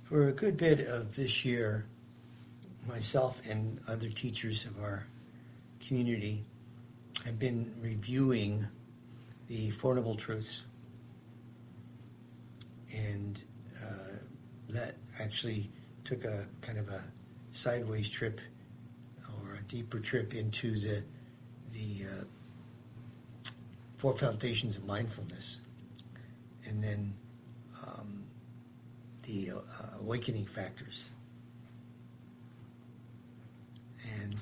For a good bit of this year, myself and other teachers of our community have been reviewing the Four Noble Truths. And that actually took a kind of a sideways trip or a deeper trip into the Four Foundations of Mindfulness. And then the awakening factors. And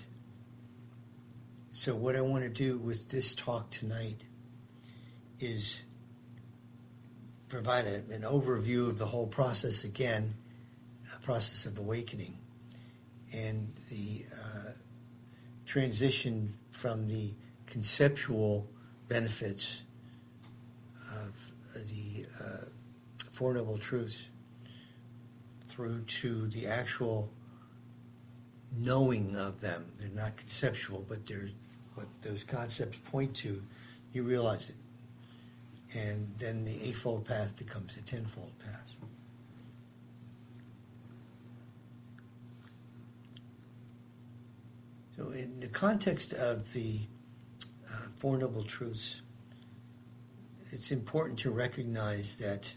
so what I want to do with this talk tonight is provide an overview of the whole process again, a process of awakening, and the transition from the conceptual benefits of the Four Noble Truths through to the actual knowing of them. They're not conceptual, but they're what those concepts point to. You realize it. And then the Eightfold Path becomes the Tenfold Path. So in the context of the Four Noble Truths, it's important to recognize that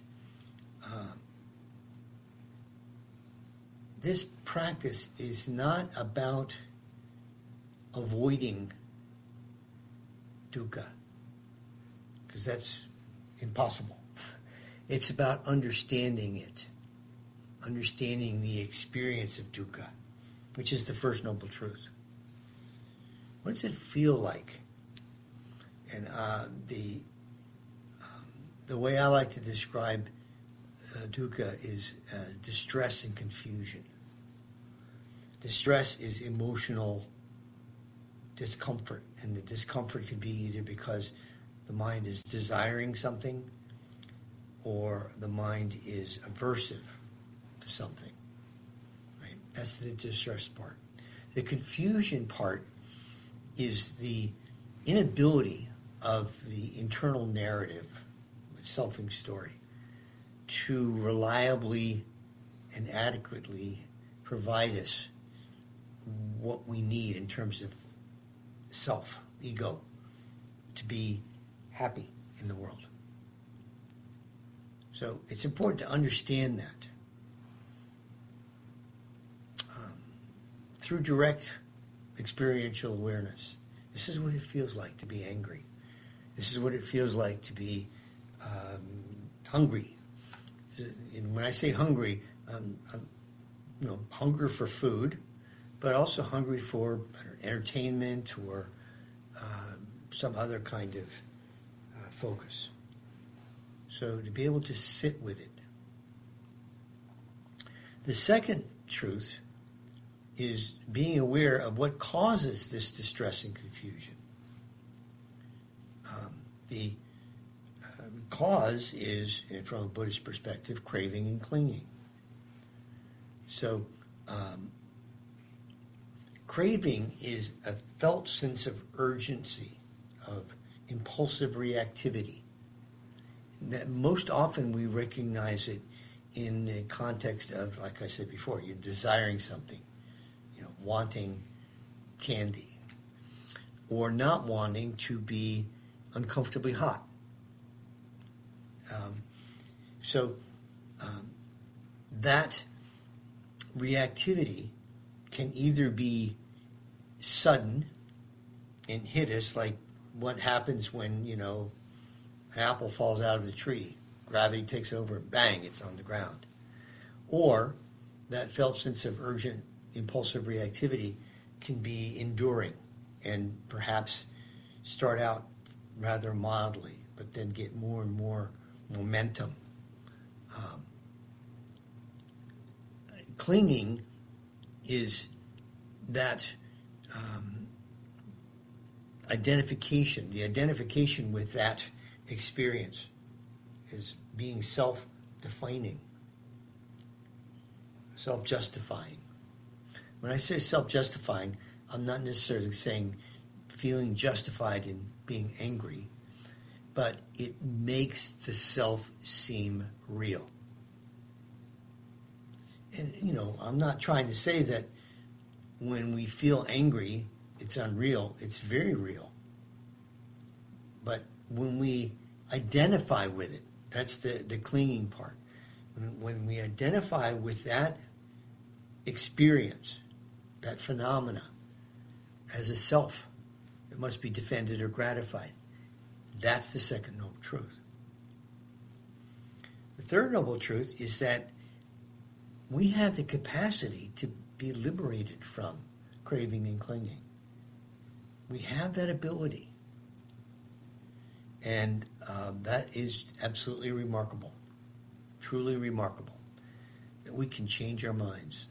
this practice is not about avoiding dukkha, because that's impossible. It's about understanding it, understanding the experience of dukkha, which is the First Noble Truth. What does it feel like? And the way I like to describe dukkha is distress and confusion. Distress is emotional discomfort, and the discomfort could be either because the mind is desiring something or the mind is aversive to something. Right? That's the distress part. The confusion part is the inability of the internal narrative, selfing story, to reliably and adequately provide us what we need in terms of self, ego, to be happy in the world. So it's important to understand that. Through direct experiential awareness, this is what it feels like to be angry. This is what it feels like to be hungry. And when I say hungry, I'm hunger for food, but also hungry for entertainment or some other kind of focus. So to be able to sit with it. The second truth is being aware of what causes this distress and confusion. The cause is, from a Buddhist perspective, craving and clinging. So craving is a felt sense of urgency, of impulsive reactivity. That most often we recognize it in the context of, like I said before, you're desiring something, wanting candy, or not wanting to be uncomfortably hot. That reactivity can either be sudden and hit us, like what happens when, an apple falls out of the tree. Gravity takes over and bang, it's on the ground. Or that felt sense of urgent, impulsive reactivity can be enduring and perhaps start out rather mildly, but then get more and more momentum. Clinging is that identification, the identification with that experience is being self-defining, self-justifying. When I say self-justifying, I'm not necessarily saying feeling justified in being angry, but it makes the self seem real. And, I'm not trying to say that when we feel angry, it's unreal. It's very real. But when we identify with it, that's the clinging part. When we identify with that experience, that phenomena, as a self that must be defended or gratified, that's the second noble truth. The third noble truth is that we have the capacity to be liberated from craving and clinging. We have that ability. And that is absolutely remarkable, truly remarkable, that we can change our minds.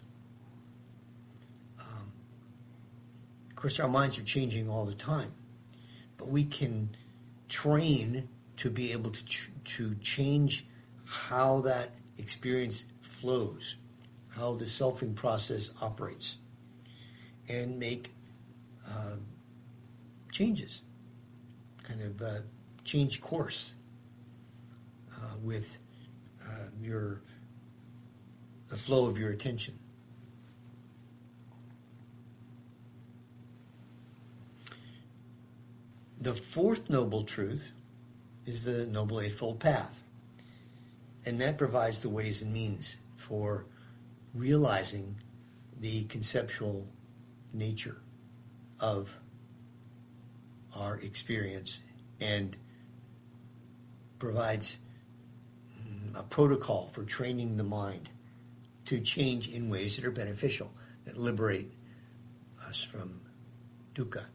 Of course, our minds are changing all the time, but we can train to be able to change how that experience flows, how the selfing process operates, and make changes, kind of change course with the flow of your attention. The fourth noble truth is the Noble Eightfold Path, and that provides the ways and means for realizing the conceptual nature of our experience, and provides a protocol for training the mind to change in ways that are beneficial, that liberate us from dukkha.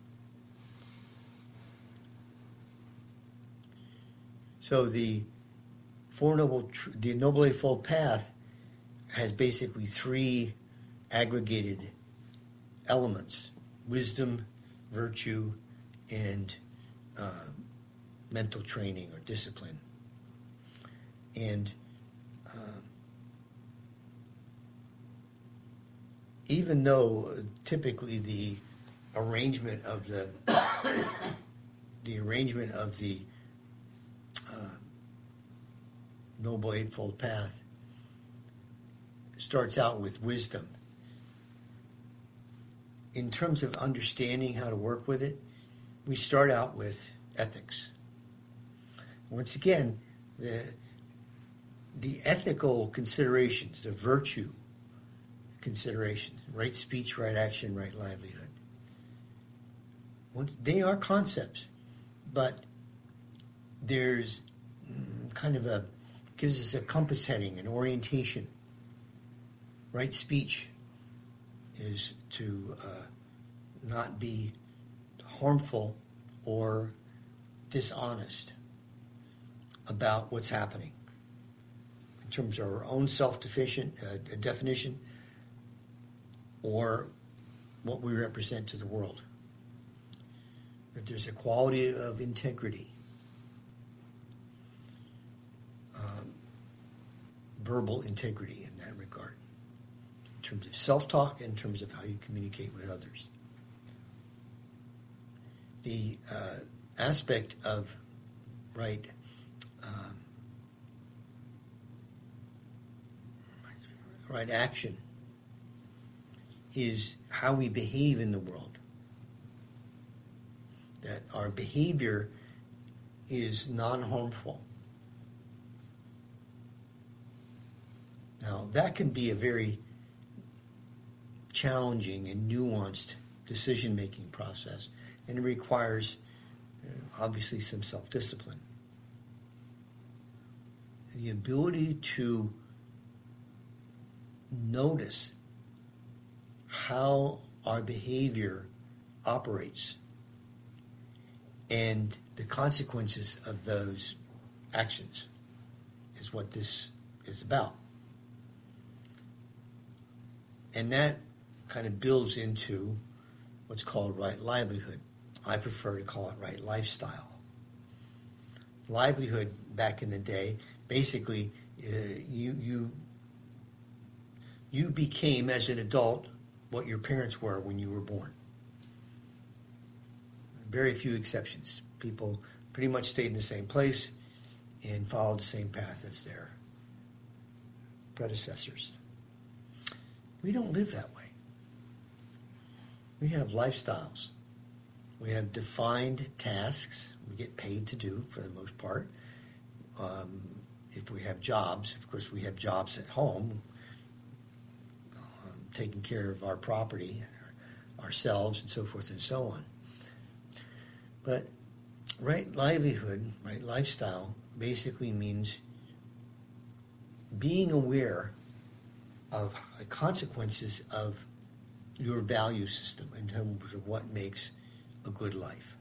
So the Noble Eightfold Path has basically three aggregated elements: wisdom, virtue, and mental training or discipline. And even though typically the arrangement of the Noble Eightfold Path starts out with wisdom, in terms of understanding how to work with it, we start out with ethics. Once again, the ethical considerations, the virtue considerations, right speech, right action, right livelihood, they are concepts, but there's kind of gives us a compass heading, an orientation. Right speech is to not be harmful or dishonest about what's happening in terms of our own self-definition or what we represent to the world. That there's a quality of integrity, verbal integrity in that regard, in terms of self-talk, in terms of how you communicate with others. The aspect of right action is how we behave in the world. That our behavior is non-harmful. Now, that can be a very challenging and nuanced decision-making process, and it requires, obviously, some self-discipline. The ability to notice how our behavior operates and the consequences of those actions is what this is about. And that kind of builds into what's called right livelihood. I prefer to call it right lifestyle. Livelihood, back in the day, basically you became, as an adult, what your parents were when you were born. Very few exceptions. People pretty much stayed in the same place and followed the same path as their predecessors. We don't live that way. We have lifestyles. We have defined tasks we get paid to do for the most part. If we have jobs, of course we have jobs at home, taking care of our property, ourselves, and so forth and so on. But right livelihood, right lifestyle, basically means being aware of the consequences of your value system in terms of what makes a good life.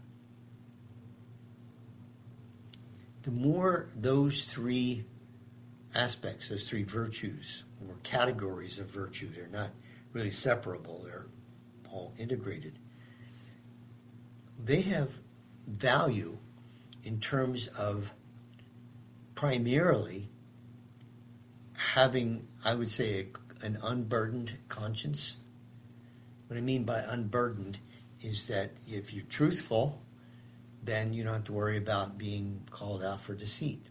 The more those three aspects, those three virtues, or categories of virtue, they're not really separable, they're all integrated, they have value in terms of primarily having, I would say, an unburdened conscience. What I mean by unburdened is that if you're truthful, then you don't have to worry about being called out for deceit.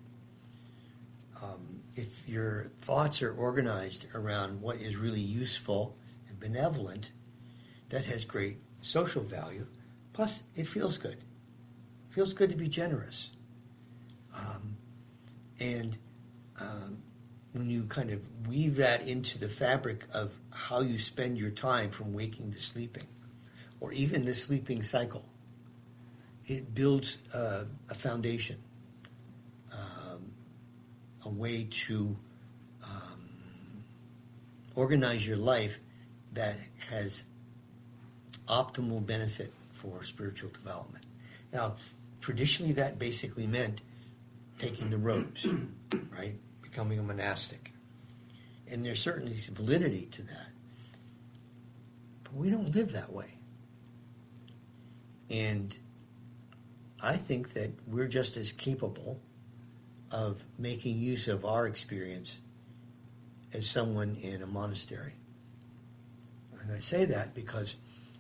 If your thoughts are organized around what is really useful and benevolent, that has great social value. Plus, it feels good. It feels good to be generous. When you kind of weave that into the fabric of how you spend your time from waking to sleeping, or even the sleeping cycle, it builds a foundation, a way to organize your life that has optimal benefit for spiritual development. Now, traditionally that basically meant taking the robes, right? Becoming a monastic. And there's certainly some validity to that. But we don't live that way. And I think that we're just as capable of making use of our experience as someone in a monastery. And I say that because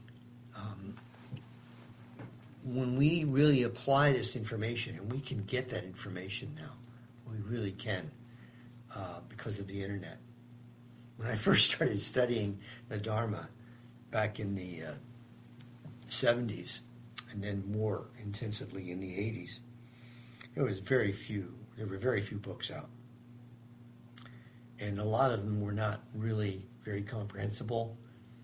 when we really apply this information, and we can get that information now, we really can, because of the internet. When I first started studying the Dharma back in the 70s, and then more intensively in the 80s, there were very few books out. And a lot of them were not really very comprehensible,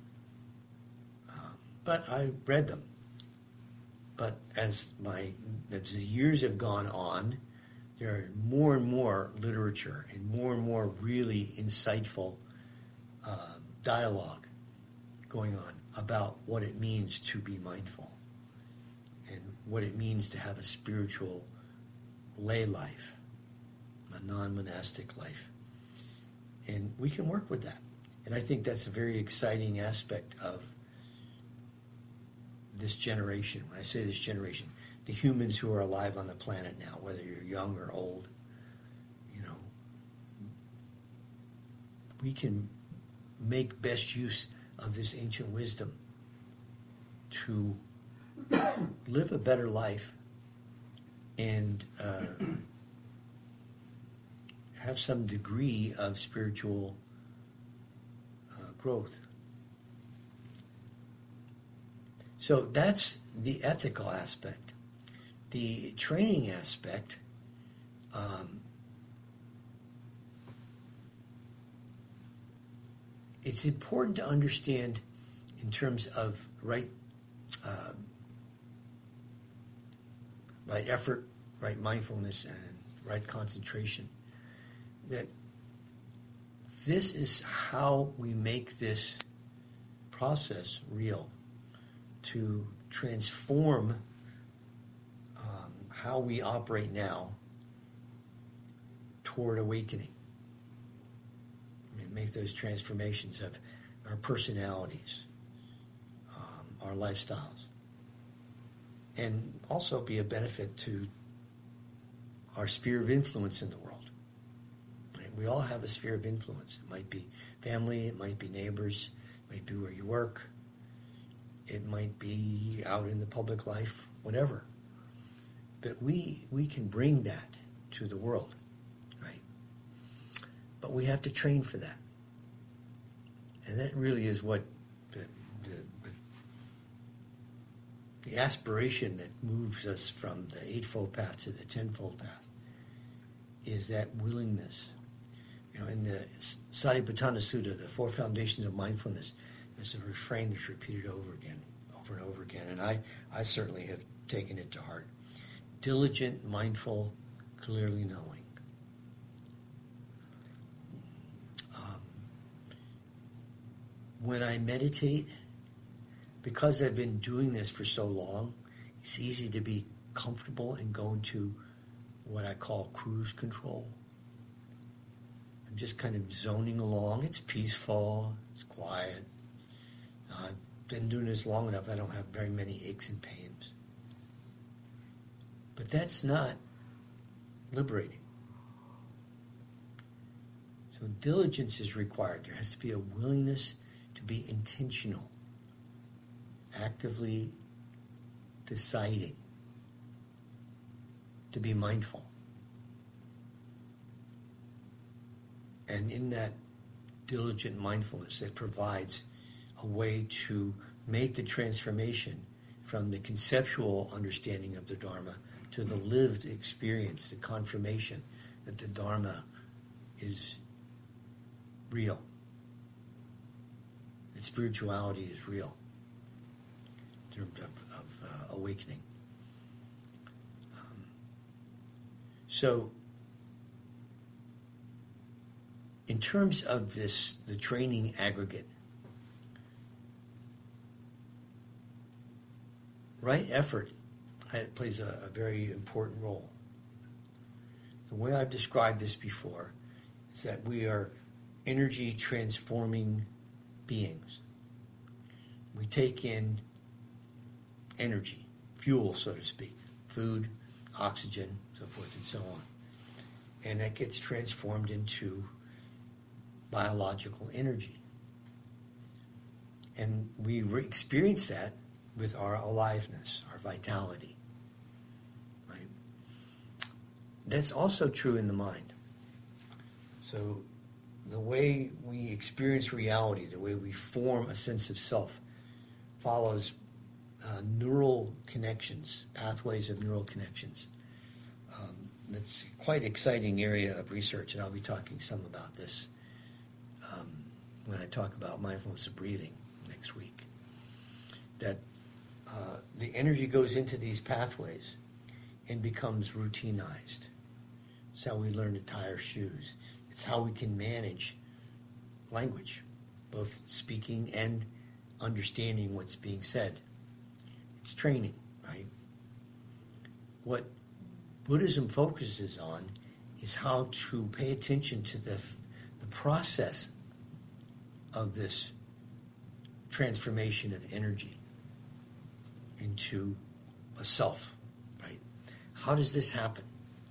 but I read them. But as the years have gone on, there are more and more literature and more really insightful dialogue going on about what it means to be mindful and what it means to have a spiritual lay life, a non-monastic life. And we can work with that. And I think that's a very exciting aspect of this generation. When I say this generation, the humans who are alive on the planet now, whether you're young or old, we can make best use of this ancient wisdom to live a better life and have some degree of spiritual growth. So that's the ethical aspect. The training aspect, it's important to understand in terms of right effort, right mindfulness, and right concentration, that this is how we make this process real, to transform how we operate now toward awakening. Make those transformations of our personalities, our lifestyles, and also be a benefit to our sphere of influence in the world. Right? We all have a sphere of influence. It might be family, it might be neighbors, it might be where you work, it might be out in the public life, whatever. But we can bring that to the world, right? But we have to train for that. And that really is what the aspiration that moves us from the Eightfold Path to the Tenfold Path is that willingness. In the Satipatthana Sutta, the Four Foundations of Mindfulness, there's a refrain that's repeated over and over again, and I certainly have taken it to heart. Diligent, mindful, clearly knowing. When I meditate, because I've been doing this for so long, it's easy to be comfortable and go into what I call cruise control. I'm just kind of zoning along. It's peaceful. It's quiet. I've been doing this long enough. I don't have very many aches and pains. But that's not liberating. So diligence is required. There has to be a willingness to be intentional, actively deciding to be mindful. And in that diligent mindfulness, it provides a way to make the transformation from the conceptual understanding of the Dharma to the lived experience, the confirmation that the Dharma is real, that spirituality is real in terms of awakening. So, in terms of the training aggregate, right effort plays a very important role. The way I've described this before is that we are energy transforming beings. We take in energy, fuel, so to speak, food, oxygen, so forth and so on. And that gets transformed into biological energy. And we experience that with our aliveness, our vitality. Right? That's also true in the mind. So the way we experience reality, the way we form a sense of self, follows neural connections, pathways of neural connections. That's a quite exciting area of research, and I'll be talking some about this when I talk about mindfulness of breathing next week. That the energy goes into these pathways and becomes routinized. It's how we learn to tie our shoes. It's how we can manage language, both speaking and understanding what's being said. It's training, right? What Buddhism focuses on is how to pay attention to the process of this transformation of energy into a self, right? How does this happen?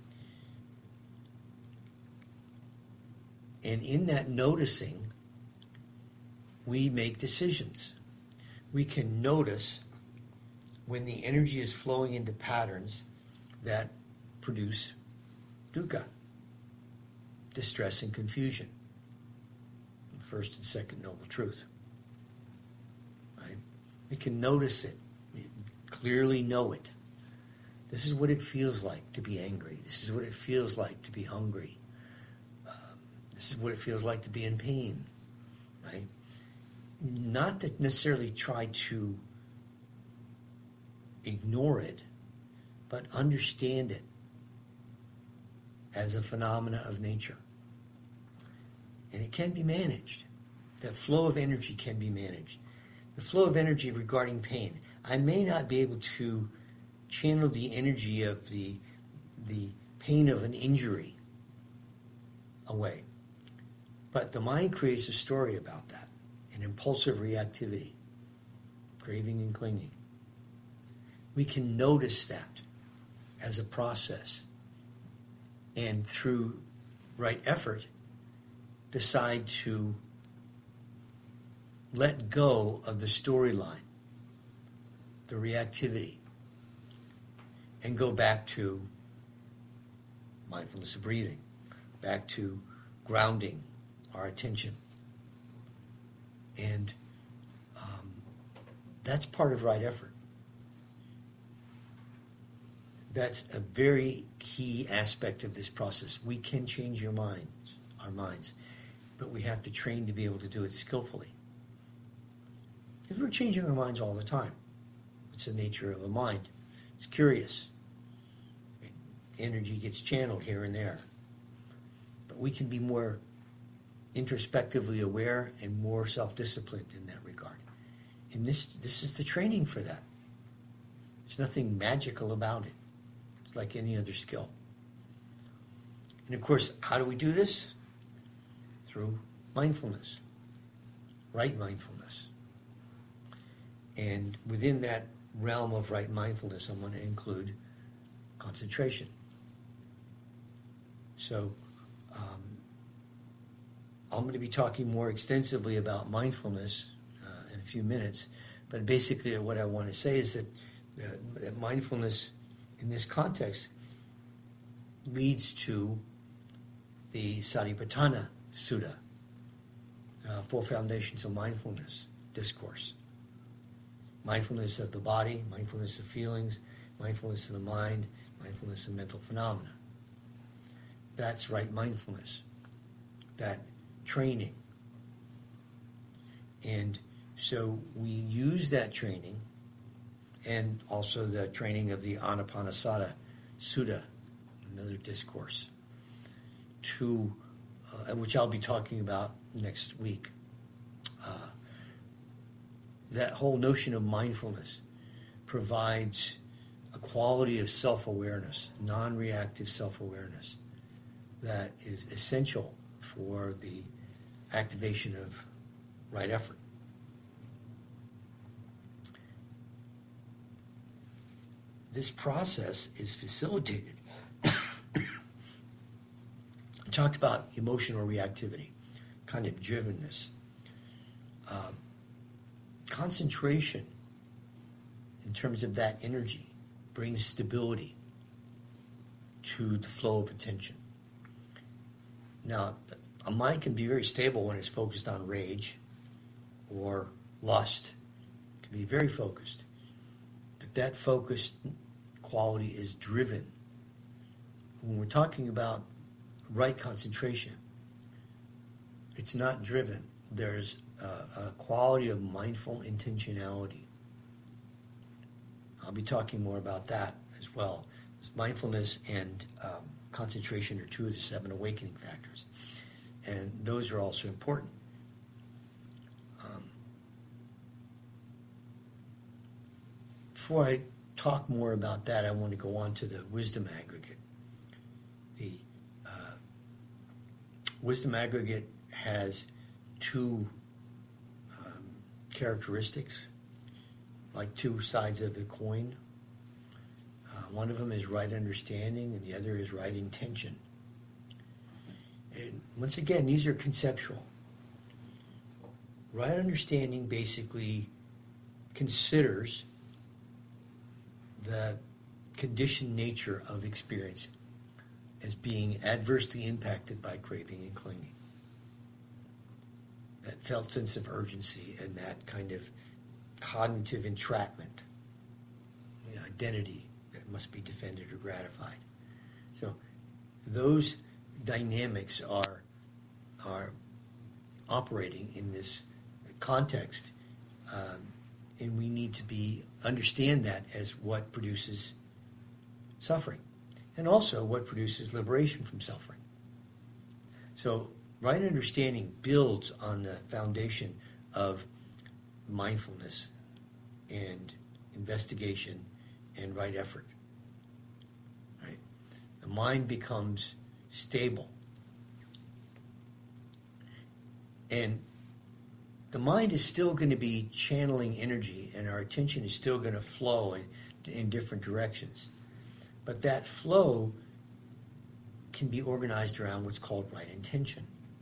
And in that noticing, we make decisions. We can notice when the energy is flowing into patterns that produce dukkha, distress and confusion, the first and second noble truth. Right? We can notice it, we clearly know it. This is what it feels like to be angry. This is what it feels like to be hungry. This is what it feels like to be in pain. Right? Not to necessarily try to ignore it, but understand it as a phenomena of nature. And it can be managed. That flow of energy can be managed. The flow of energy regarding pain. I may not be able to channel the energy of the pain of an injury away. But the mind creates a story about that, an impulsive reactivity, craving and clinging. We can notice that as a process, and through right effort, decide to let go of the storyline, the reactivity, and go back to mindfulness of breathing, back to grounding our attention And that's part of right effort. That's a very key aspect of this process. We can change our minds, but we have to train to be able to do it skillfully. Because we're changing our minds all the time. It's the nature of a mind. It's curious. Energy gets channeled here and there. But we can be more introspectively aware and more self-disciplined in that regard. And this is the training for that. There's nothing magical about it. It's like any other skill. And of course, how do we do this? Through mindfulness. Right mindfulness. And within that realm of right mindfulness, I'm going to include concentration. So, I'm going to be talking more extensively about mindfulness in a few minutes, but basically what I want to say is that mindfulness in this context leads to the Satipatthana Sutta, Four Foundations of Mindfulness discourse. Mindfulness of the body, mindfulness of feelings, mindfulness of the mind, mindfulness of mental phenomena. That's right mindfulness, that training. And so we use that training and also the training of the Anapanasati Sutta, another discourse, to which I'll be talking about next week. That whole notion of mindfulness provides a quality of self-awareness, non-reactive self-awareness, that is essential for the activation of right effort. This process is facilitated. I talked about emotional reactivity, kind of drivenness. Concentration, in terms of that energy, brings stability to the flow of attention. Now, a mind can be very stable when it's focused on rage or lust. It can be very focused. But that focused quality is driven. When we're talking about right concentration, it's not driven. There's a quality of mindful intentionality. I'll be talking more about that as well. Mindfulness and concentration are two of the 7 awakening factors. And those are also important. Before I talk more about that, I want to go on to the wisdom aggregate. The wisdom aggregate has 2 characteristics, like 2 sides of the coin. One of them is right understanding, and the other is right intention. And once again, these are conceptual. Right understanding basically considers the conditioned nature of experience as being adversely impacted by craving and clinging. That felt sense of urgency and that kind of cognitive entrapment, identity that must be defended or gratified. So those dynamics are operating in this context, and we need to understand that as what produces suffering, and also what produces liberation from suffering. So right understanding builds on the foundation of mindfulness and investigation and right effort. Right? The mind becomes stable. And the mind is still going to be channeling energy, and our attention is still going to flow in different directions. But that flow can be organized around what's called right intention.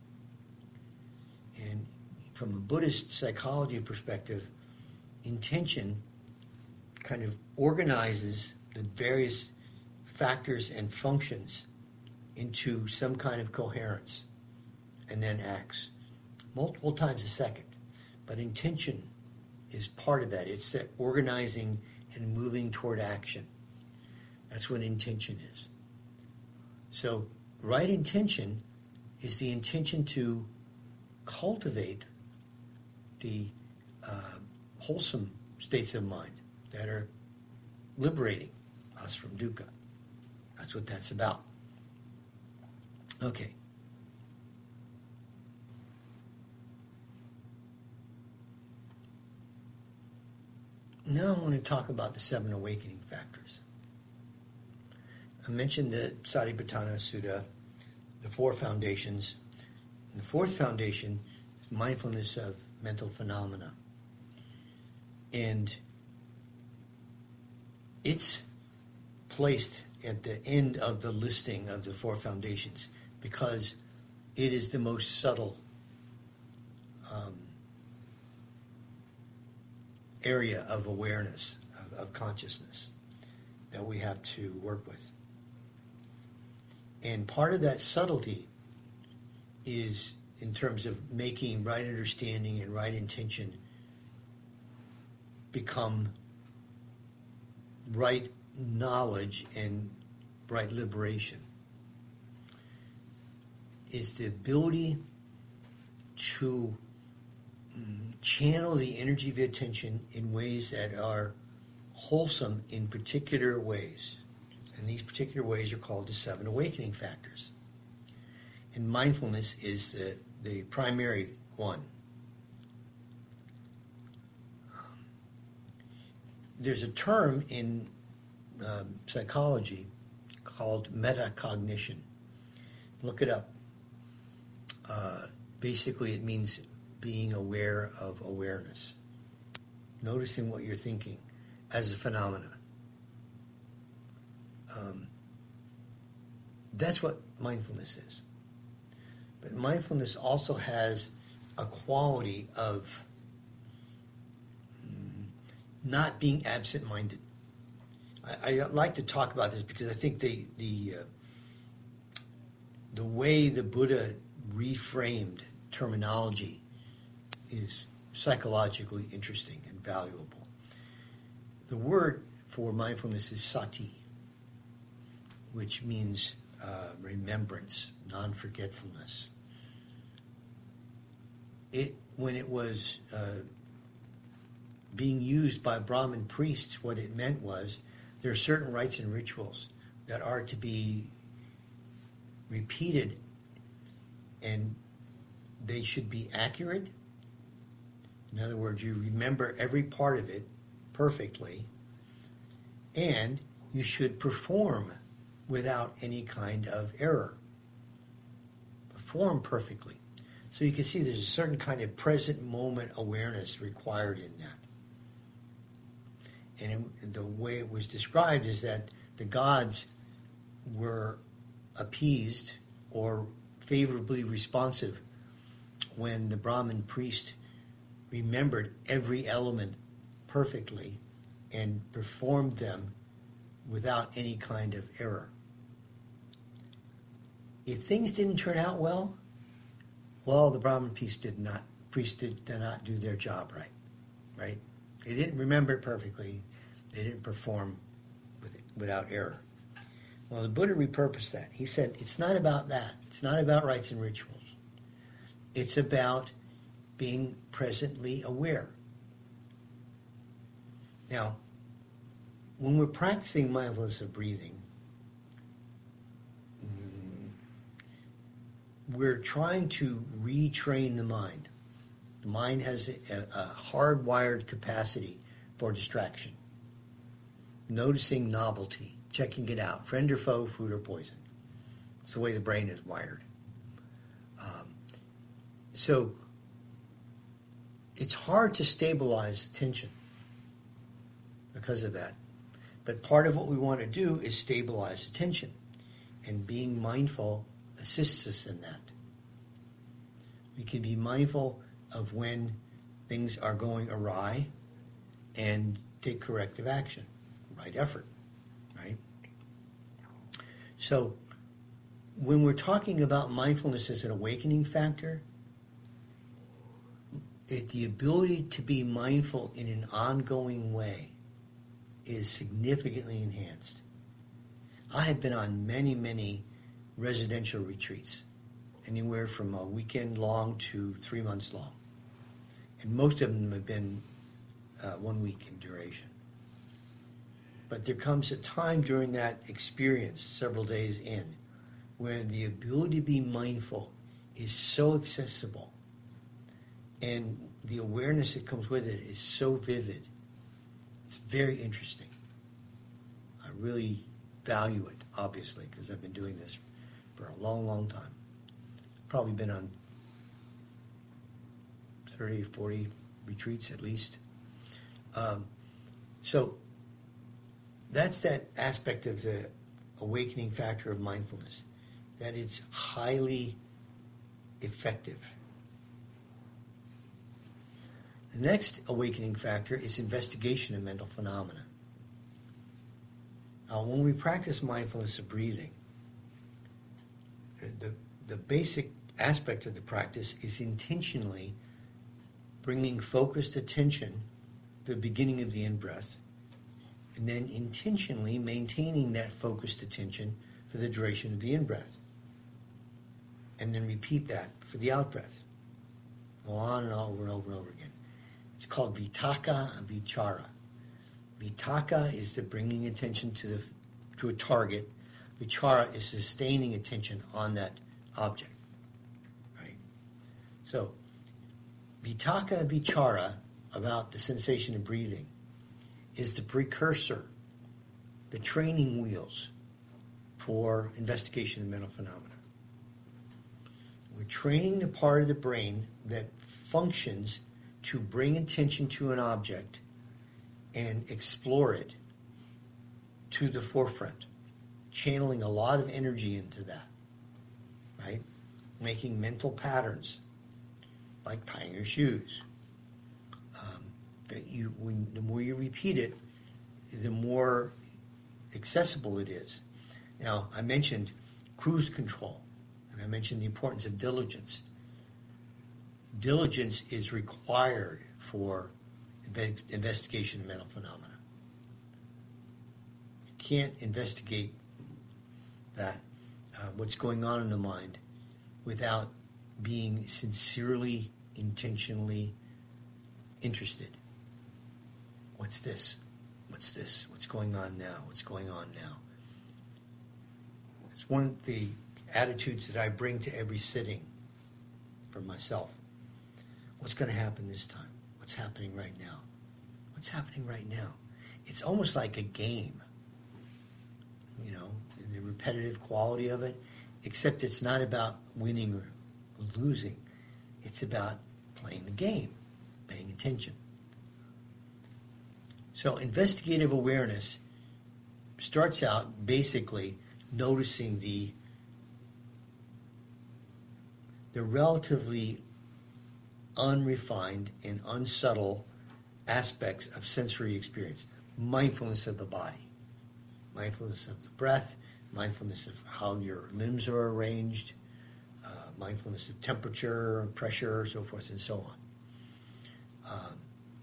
And from a Buddhist psychology perspective, intention kind of organizes the various factors and functions into some kind of coherence and then acts multiple times a second. But intention is part of that. It's that organizing and moving toward action. That's what intention is. So, right intention is the intention to cultivate the wholesome states of mind that are liberating us from dukkha. That's what that's about. Okay. Now I want to talk about the 7 awakening factors. I mentioned the Satipatthana Sutta, the 4 foundations. And the 4th foundation is mindfulness of mental phenomena. And it's placed at the end of the listing of the 4 foundations because it is the most subtle area of awareness, of consciousness that we have to work with. And part of that subtlety is in terms of making right understanding and right intention become right knowledge and right liberation, is the ability to channel the energy of attention in ways that are wholesome in particular ways. And these particular ways are called the 7 awakening factors. And mindfulness is the primary one. There's a term in psychology called metacognition. Look it up. Basically, it means being aware of awareness. Noticing what you're thinking as a phenomenon. That's what mindfulness is. But mindfulness also has a quality of not being absent-minded. I like to talk about this because I think the way the Buddha reframed terminology is psychologically interesting and valuable. The word for mindfulness is sati, which means remembrance, non-forgetfulness. When it was being used by Brahmin priests, what it meant was there are certain rites and rituals that are to be repeated, and they should be accurate. In other words, you remember every part of it perfectly, and you should perform without any kind of error. Perform perfectly. So you can see there's a certain kind of present moment awareness required in that. And the way it was described is that the gods were appeased or favorably responsive when the Brahmin priest remembered every element perfectly and performed them without any kind of error. If things didn't turn out well, the Brahmin priest did not do their job right? They didn't remember it perfectly. They didn't perform without error. Well, the Buddha repurposed that. He said, it's not about that. It's not about rites and rituals. It's about being presently aware. Now, when we're practicing mindfulness of breathing, we're trying to retrain the mind. The mind has a hardwired capacity for distraction. Noticing novelty, checking it out, friend or foe, food or poison. It's the way the brain is wired. So it's hard to stabilize attention because of that. But part of what we want to do is stabilize attention. And being mindful assists us in that. We can be mindful of when things are going awry and take corrective action, right effort, right? So when we're talking about mindfulness as an awakening factor, the ability to be mindful in an ongoing way is significantly enhanced. I have been on many, many residential retreats, anywhere from a weekend long to 3 months long. And most of them have been 1 week in duration. But there comes a time during that experience, several days in, where the ability to be mindful is so accessible, and the awareness that comes with it is so vivid. It's very interesting. I really value it, obviously, because I've been doing this for a long, long time. Probably been on 30, 40 retreats at least. So that's that aspect of the awakening factor of mindfulness, that it's highly effective. The next awakening factor is investigation of mental phenomena. Now, when we practice mindfulness of breathing, the basic aspect of the practice is intentionally bringing focused attention to the beginning of the in-breath, and then intentionally maintaining that focused attention for the duration of the in-breath. And then repeat that for the out-breath. Go on and over and over and over again. It's called vitakka and vichara. Vitakka is the bringing attention to a target. Vichara is sustaining attention on that object. Right? So, vitakka and vichara, about the sensation of breathing, is the precursor, the training wheels for investigation of mental phenomena. We're training the part of the brain that functions to bring attention to an object and explore it to the forefront, channeling a lot of energy into that, right? Making mental patterns, like tying your shoes. The more you repeat it, the more accessible it is. Now, I mentioned cruise control, and I mentioned the importance of diligence. Diligence is required for investigation of mental phenomena. You can't investigate that, what's going on in the mind, without being sincerely, intentionally interested. What's this? What's this? What's going on now? What's going on now? It's one of the attitudes that I bring to every sitting for myself. What's going to happen this time? What's happening right now? What's happening right now? It's almost like a game, you know, in the repetitive quality of it, except it's not about winning or losing. It's about playing the game, paying attention. So investigative awareness starts out basically noticing the relatively unrefined and unsubtle aspects of sensory experience. Mindfulness of the body, mindfulness of the breath, mindfulness of how your limbs are arranged, mindfulness of temperature, pressure, so forth and so on.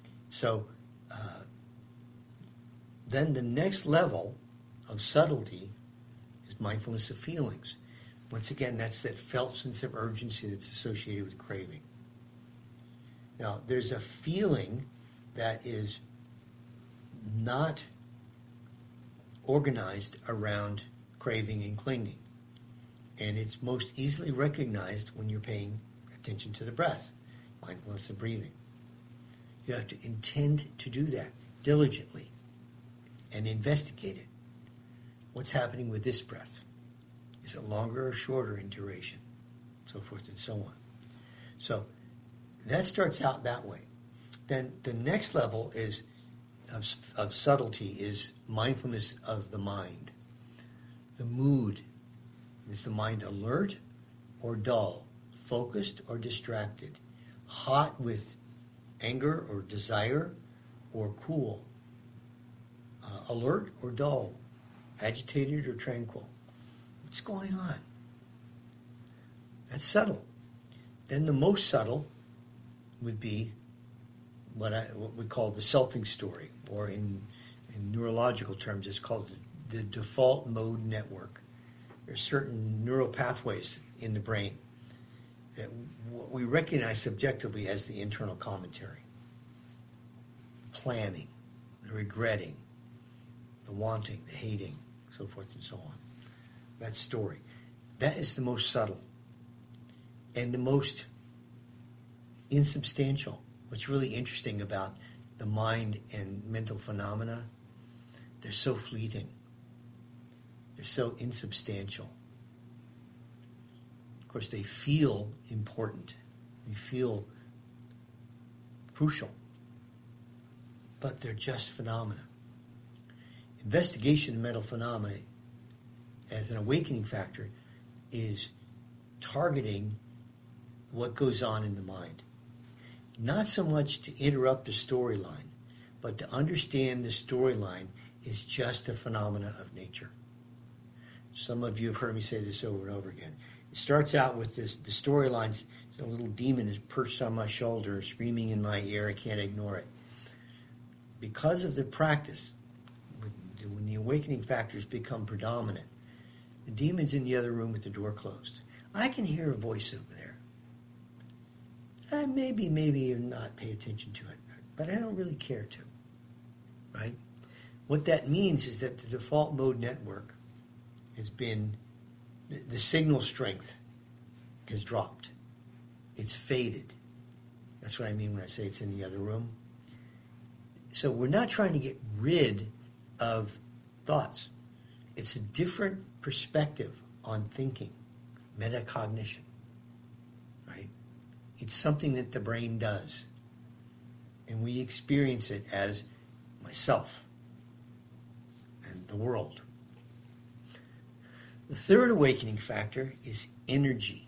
Then the next level of subtlety is mindfulness of feelings. Once again, that's that felt sense of urgency that's associated with craving. Now, there's a feeling that is not organized around craving and clinging. And it's most easily recognized when you're paying attention to the breath, mindfulness of breathing. You have to intend to do that diligently and investigate it. What's happening with this breath? Is it longer or shorter in duration? So forth and so on. So that starts out that way. Then the next level is of subtlety is mindfulness of the mind. The mood. Is the mind alert or dull? Focused or distracted? Hot with anger or desire, or cool? Alert or dull? Agitated or tranquil? What's going on? That's subtle. Then the most subtle would be what we call the selfing story, or in neurological terms, it's called the default mode network. There are certain neural pathways in the brain that what we recognize subjectively as the internal commentary, planning, the regretting, the wanting, the hating, so forth and so on. That story. That is the most subtle and the most insubstantial. What's really interesting about the mind and mental phenomena, they're so fleeting. They're so insubstantial. Of course, they feel important. They feel crucial. But they're just phenomena. Investigation of mental phenomena as an awakening factor is targeting what goes on in the mind. Not so much to interrupt the storyline, but to understand the storyline is just a phenomena of nature. Some of you have heard me say this over and over again. It starts out with the storylines, a little demon is perched on my shoulder, screaming in my ear, I can't ignore it. Because of the practice, when the awakening factors become predominant, the demon's in the other room with the door closed. I can hear a voice over there. Maybe not pay attention to it, but I don't really care to, right? What that means is that the default mode network has been, the signal strength has dropped. It's faded. That's what I mean when I say it's in the other room. So we're not trying to get rid of thoughts. It's a different perspective on thinking, metacognition, right? It's something that the brain does. And we experience it as myself and the world. The third awakening factor is energy.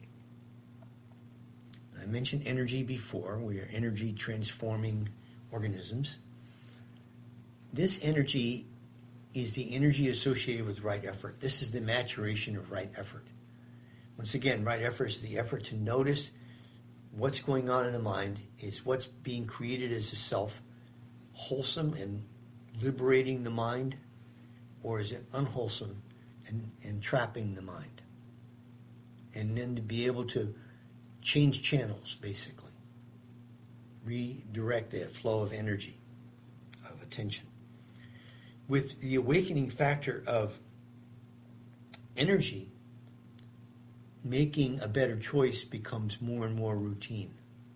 I mentioned energy before. We are energy transforming organisms. This energy is the energy associated with right effort. This is the maturation of right effort. Once again, right effort is the effort to notice what's going on in the mind. It's what's being created as a self, wholesome and liberating the mind, or is it unwholesome and trapping the mind? And then to be able to change channels, basically. Redirect the flow of energy, of attention. With the awakening factor of energy, making a better choice becomes more and more routine.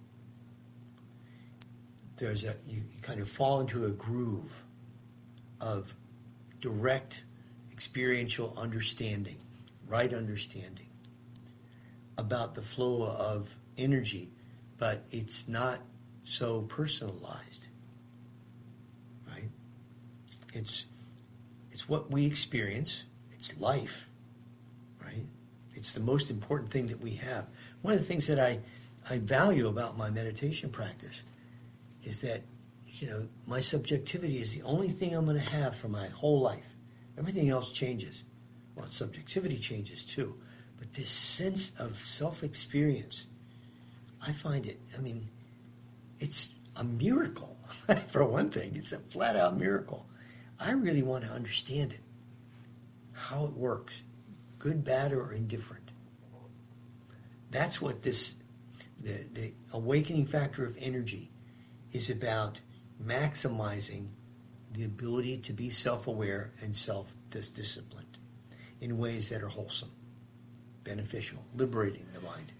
You kind of fall into a groove of direct experiential understanding, right understanding about the flow of energy, but it's not so personalized, right? It's what we experience. It's life, right? It's the most important thing that we have. One of the things that I value about my meditation practice is that, my subjectivity is the only thing I'm going to have for my whole life. Everything else changes. Well, subjectivity changes too. But this sense of self-experience, I find it, it's a miracle. For one thing, it's a flat-out miracle. I really want to understand it, how it works, good, bad, or indifferent. That's what the awakening factor of energy is about, maximizing the ability to be self-aware and self-disciplined in ways that are wholesome, beneficial, liberating the mind.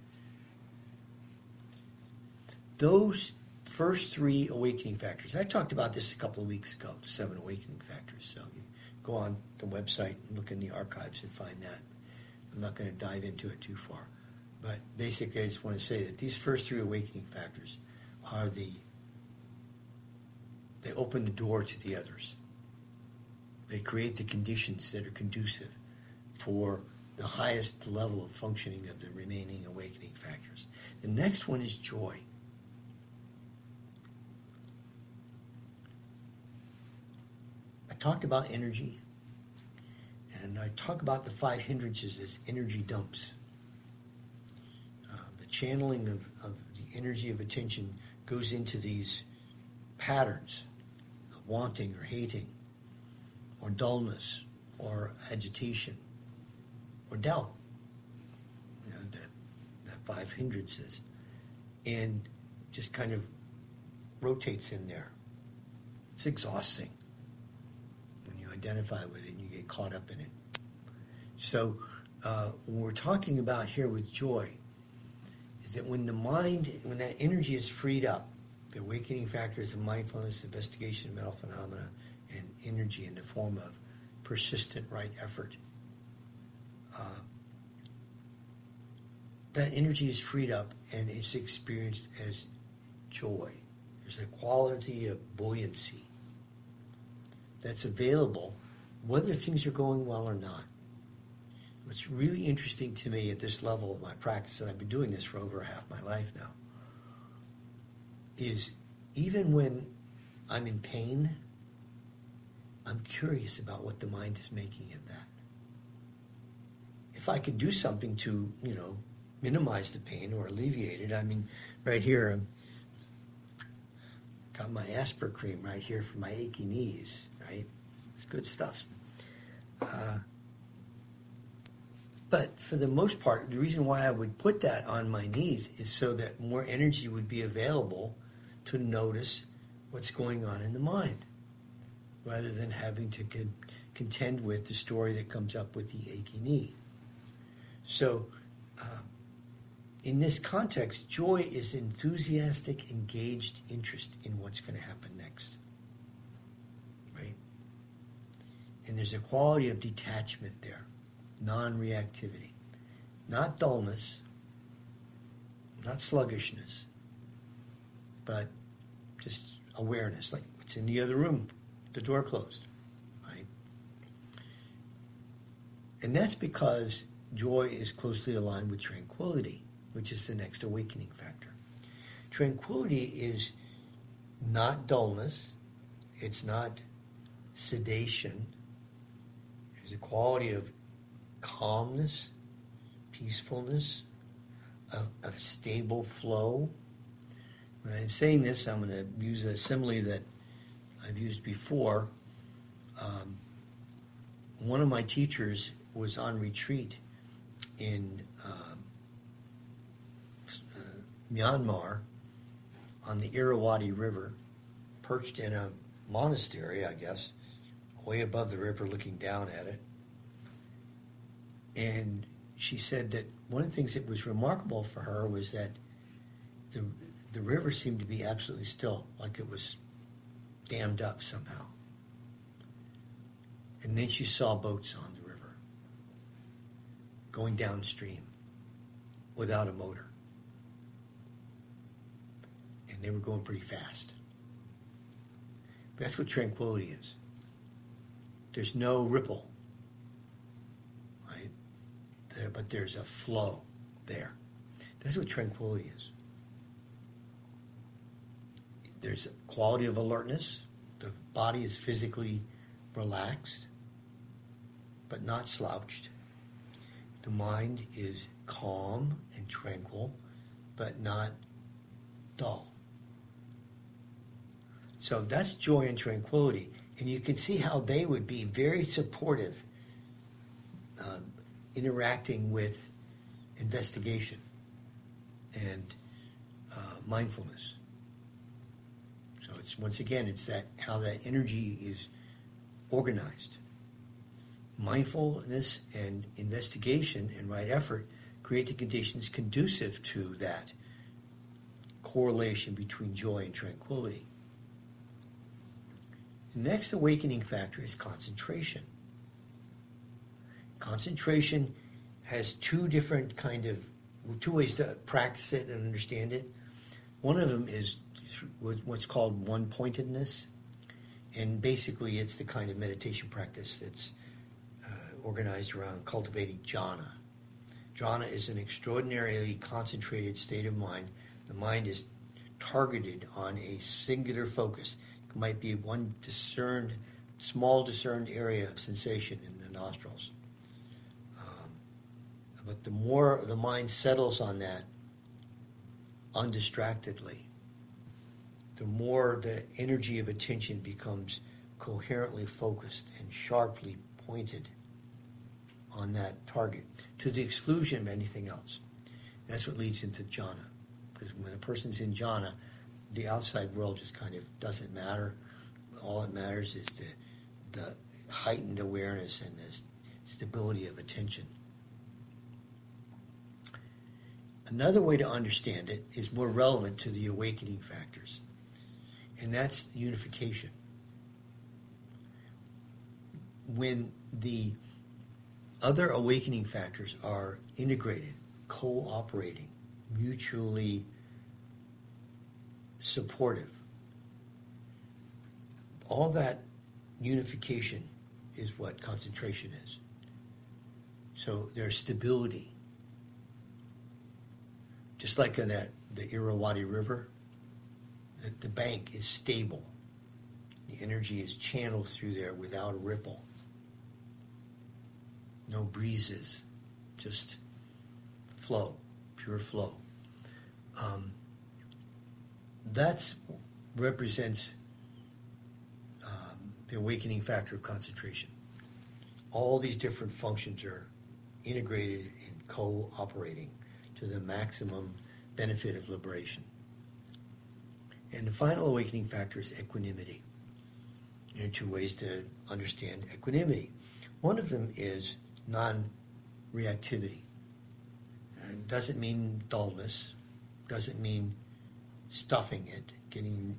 Those first three awakening factors, I talked about this a couple of weeks ago, the 7 awakening factors. So you go on the website and look in the archives and find that. I'm not going to dive into it too far. But basically, I just want to say that these first 3 awakening factors are they open the door to the others. They create the conditions that are conducive for the highest level of functioning of the remaining awakening factors. The next one is joy. I talked about energy, and I talk about the 5 hindrances as energy dumps. The channeling of the energy of attention goes into these patterns of wanting or hating, or dullness, or agitation, or doubt. You know, that 5 hindrances, and just kind of rotates in there. It's exhausting when you identify with it and you get caught up in it. So what we're talking about here with joy is that when that energy is freed up, the awakening factors of mindfulness, investigation of mental phenomena, and energy in the form of persistent right effort, that energy is freed up and is experienced as joy. There's a quality of buoyancy that's available whether things are going well or not. What's really interesting to me at this level of my practice, and I've been doing this for over half my life now, is even when I'm in pain, I'm curious about what the mind is making of that. If I could do something to, minimize the pain or alleviate it, I mean, right here, I've got my Aspirin cream right here for my achy knees, right? It's good stuff. But for the most part, the reason why I would put that on my knees is so that more energy would be available to notice what's going on in the mind, rather than having to contend with the story that comes up with the achy knee. So, in this context, joy is enthusiastic, engaged interest in what's going to happen next, right? And there's a quality of detachment there, non-reactivity, not dullness, not sluggishness, but just awareness, like it's in the other room, the door closed, right? And that's because joy is closely aligned with tranquility, which is the next awakening factor. Tranquility is not dullness, it's not sedation. There's a quality of calmness, peacefulness, of stable flow. When I'm saying this, I'm going to use a simile that I've used before. One of my teachers was on retreat in Myanmar on the Irrawaddy River, perched in a monastery, I guess, way above the river looking down at it. And she said that one of the things that was remarkable for her was that the river seemed to be absolutely still, like it was dammed up somehow. And then she saw boats on the river going downstream without a motor. And they were going pretty fast. That's what tranquility is. There's no ripple, right? But there's a flow there. That's what tranquility is. There's a quality of alertness. The body is physically relaxed, but not slouched. The mind is calm and tranquil, but not dull. So that's joy and tranquility. And you can see how they would be very supportive, interacting with investigation and mindfulness. So it's, once again, it's that how that energy is organized. Mindfulness and investigation and right effort create the conditions conducive to that correlation between joy and tranquility. The next awakening factor is concentration. Concentration has two ways to practice it and understand it. One of them is what's called one-pointedness, and basically it's the kind of meditation practice that's organized around cultivating jhana. Jhana is an extraordinarily concentrated state of mind. The mind is targeted on a singular focus. It might be one small discerned area of sensation in the nostrils. But the more the mind settles on that undistractedly, the more the energy of attention becomes coherently focused and sharply pointed on that target, to the exclusion of anything else. That's what leads into jhana. Because when a person's in jhana, the outside world just kind of doesn't matter. All that matters is the heightened awareness and the stability of attention. Another way to understand it is more relevant to the awakening factors, and that's unification. When the other awakening factors are integrated, cooperating, mutually supportive, all that unification is what concentration is. So there's stability. Just like in the Irrawaddy River, the bank is stable. The energy is channeled through there without a ripple. No breezes, just flow, pure flow. That represents the awakening factor of concentration. All these different functions are integrated and cooperating to the maximum benefit of liberation. And the final awakening factor is equanimity. There are two ways to understand equanimity. One of them is non-reactivity. It doesn't mean dullness, doesn't mean stuffing it, getting,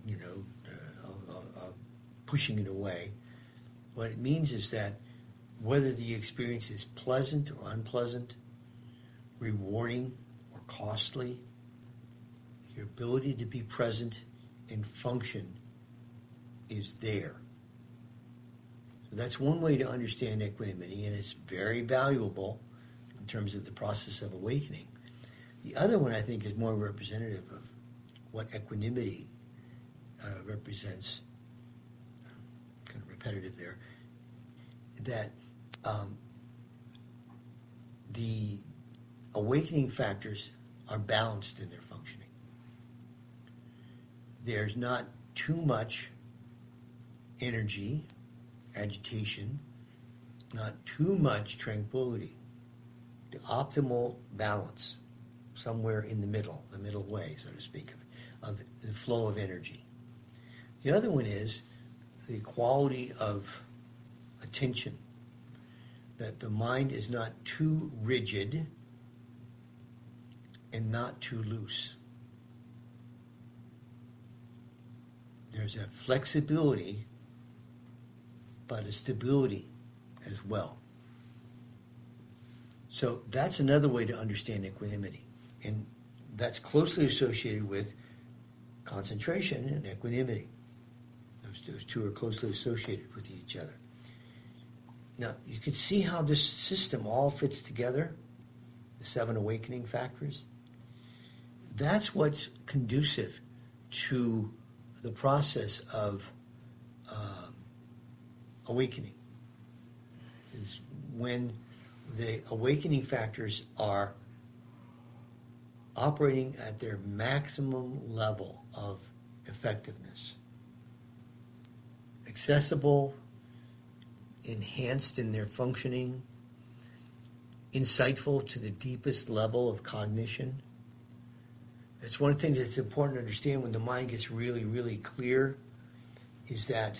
pushing it away. What it means is that whether the experience is pleasant or unpleasant, rewarding or costly, your ability to be present and function is there. So that's one way to understand equanimity, and it's very valuable in terms of the process of awakening. The other one, I think, is more representative of what equanimity represents. Kind of repetitive there. That the awakening factors are balanced in their functioning. There's not too much energy, agitation, not too much tranquility. The optimal balance, somewhere in the middle way, so to speak, of the flow of energy. The other one is the quality of attention, that the mind is not too rigid and not too loose. There's a flexibility, but a stability as well. So that's another way to understand equanimity. And that's closely associated with concentration and equanimity. Those two are closely associated with each other. Now, you can see how this system all fits together, the 7 awakening factors. That's what's conducive to the process of awakening, is when the awakening factors are operating at their maximum level of effectiveness. Accessible, enhanced in their functioning, insightful to the deepest level of cognition. It's one of the things that's important to understand when the mind gets really, really clear, is that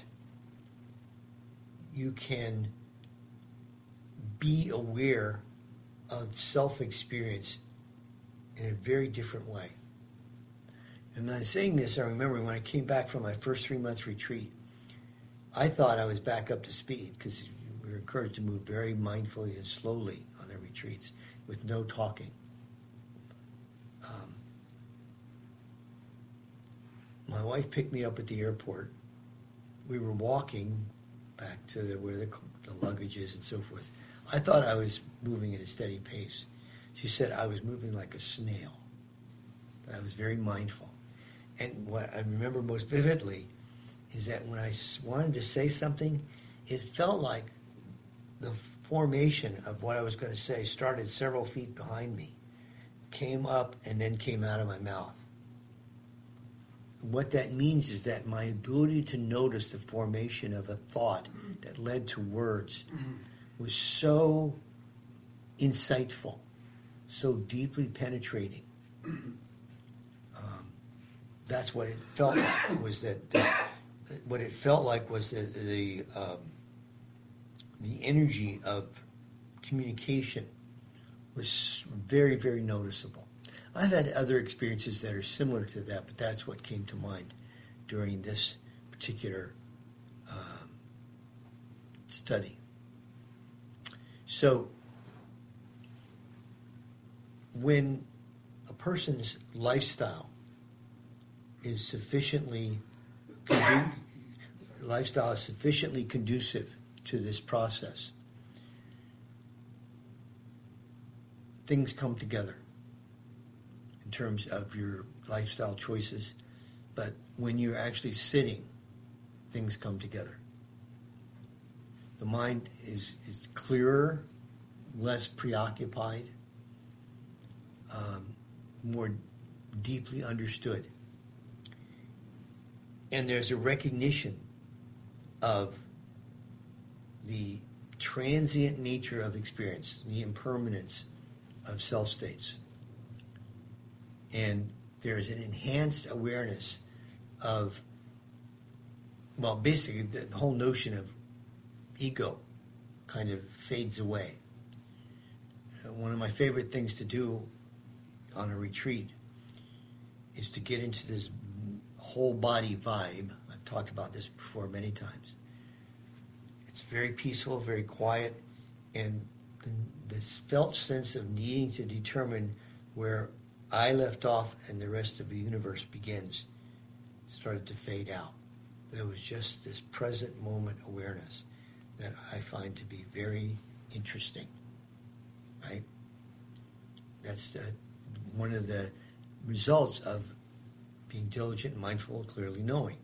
you can be aware of self-experience in a very different way. And when I'm saying this, I remember when I came back from my first 3 months retreat, I thought I was back up to speed, because we were encouraged to move very mindfully and slowly on the retreats with no talking. My wife picked me up at the airport. We were walking back to where the luggage is and so forth. I thought I was moving at a steady pace. She said I was moving like a snail. I was very mindful. And what I remember most vividly is that when I wanted to say something, it felt like the formation of what I was going to say started several feet behind me, came up, and then came out of my mouth. what that means is that my ability to notice the formation of a thought that led to words was so insightful, so deeply penetrating. That's what it felt like. What it felt like was the energy of communication was very, very noticeable. I've had other experiences that are similar to that, but that's what came to mind during this particular study. So, when a person's lifestyle is sufficiently conducive to this process, things come together in terms of your lifestyle choices. But when you're actually sitting, things come together. The mind is clearer, less preoccupied, more deeply understood. And there's a recognition of the transient nature of experience, the impermanence of self states. And there's an enhanced awareness of, well, basically the whole notion of ego kind of fades away. One of my favorite things to do on a retreat is to get into this whole body vibe. I've talked about this before many times. It's very peaceful, very quiet, and this felt sense of needing to determine where I left off and the rest of the universe begins started to fade out. There was just this present moment awareness that I find to be very interesting, right? That's one of the results of being diligent, mindful, clearly knowing.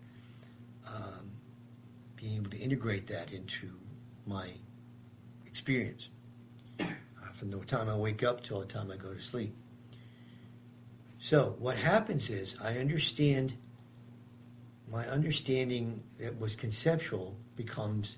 Being able to integrate that into my experience from the time I wake up till the time I go to sleep. So what happens is my understanding that was conceptual becomes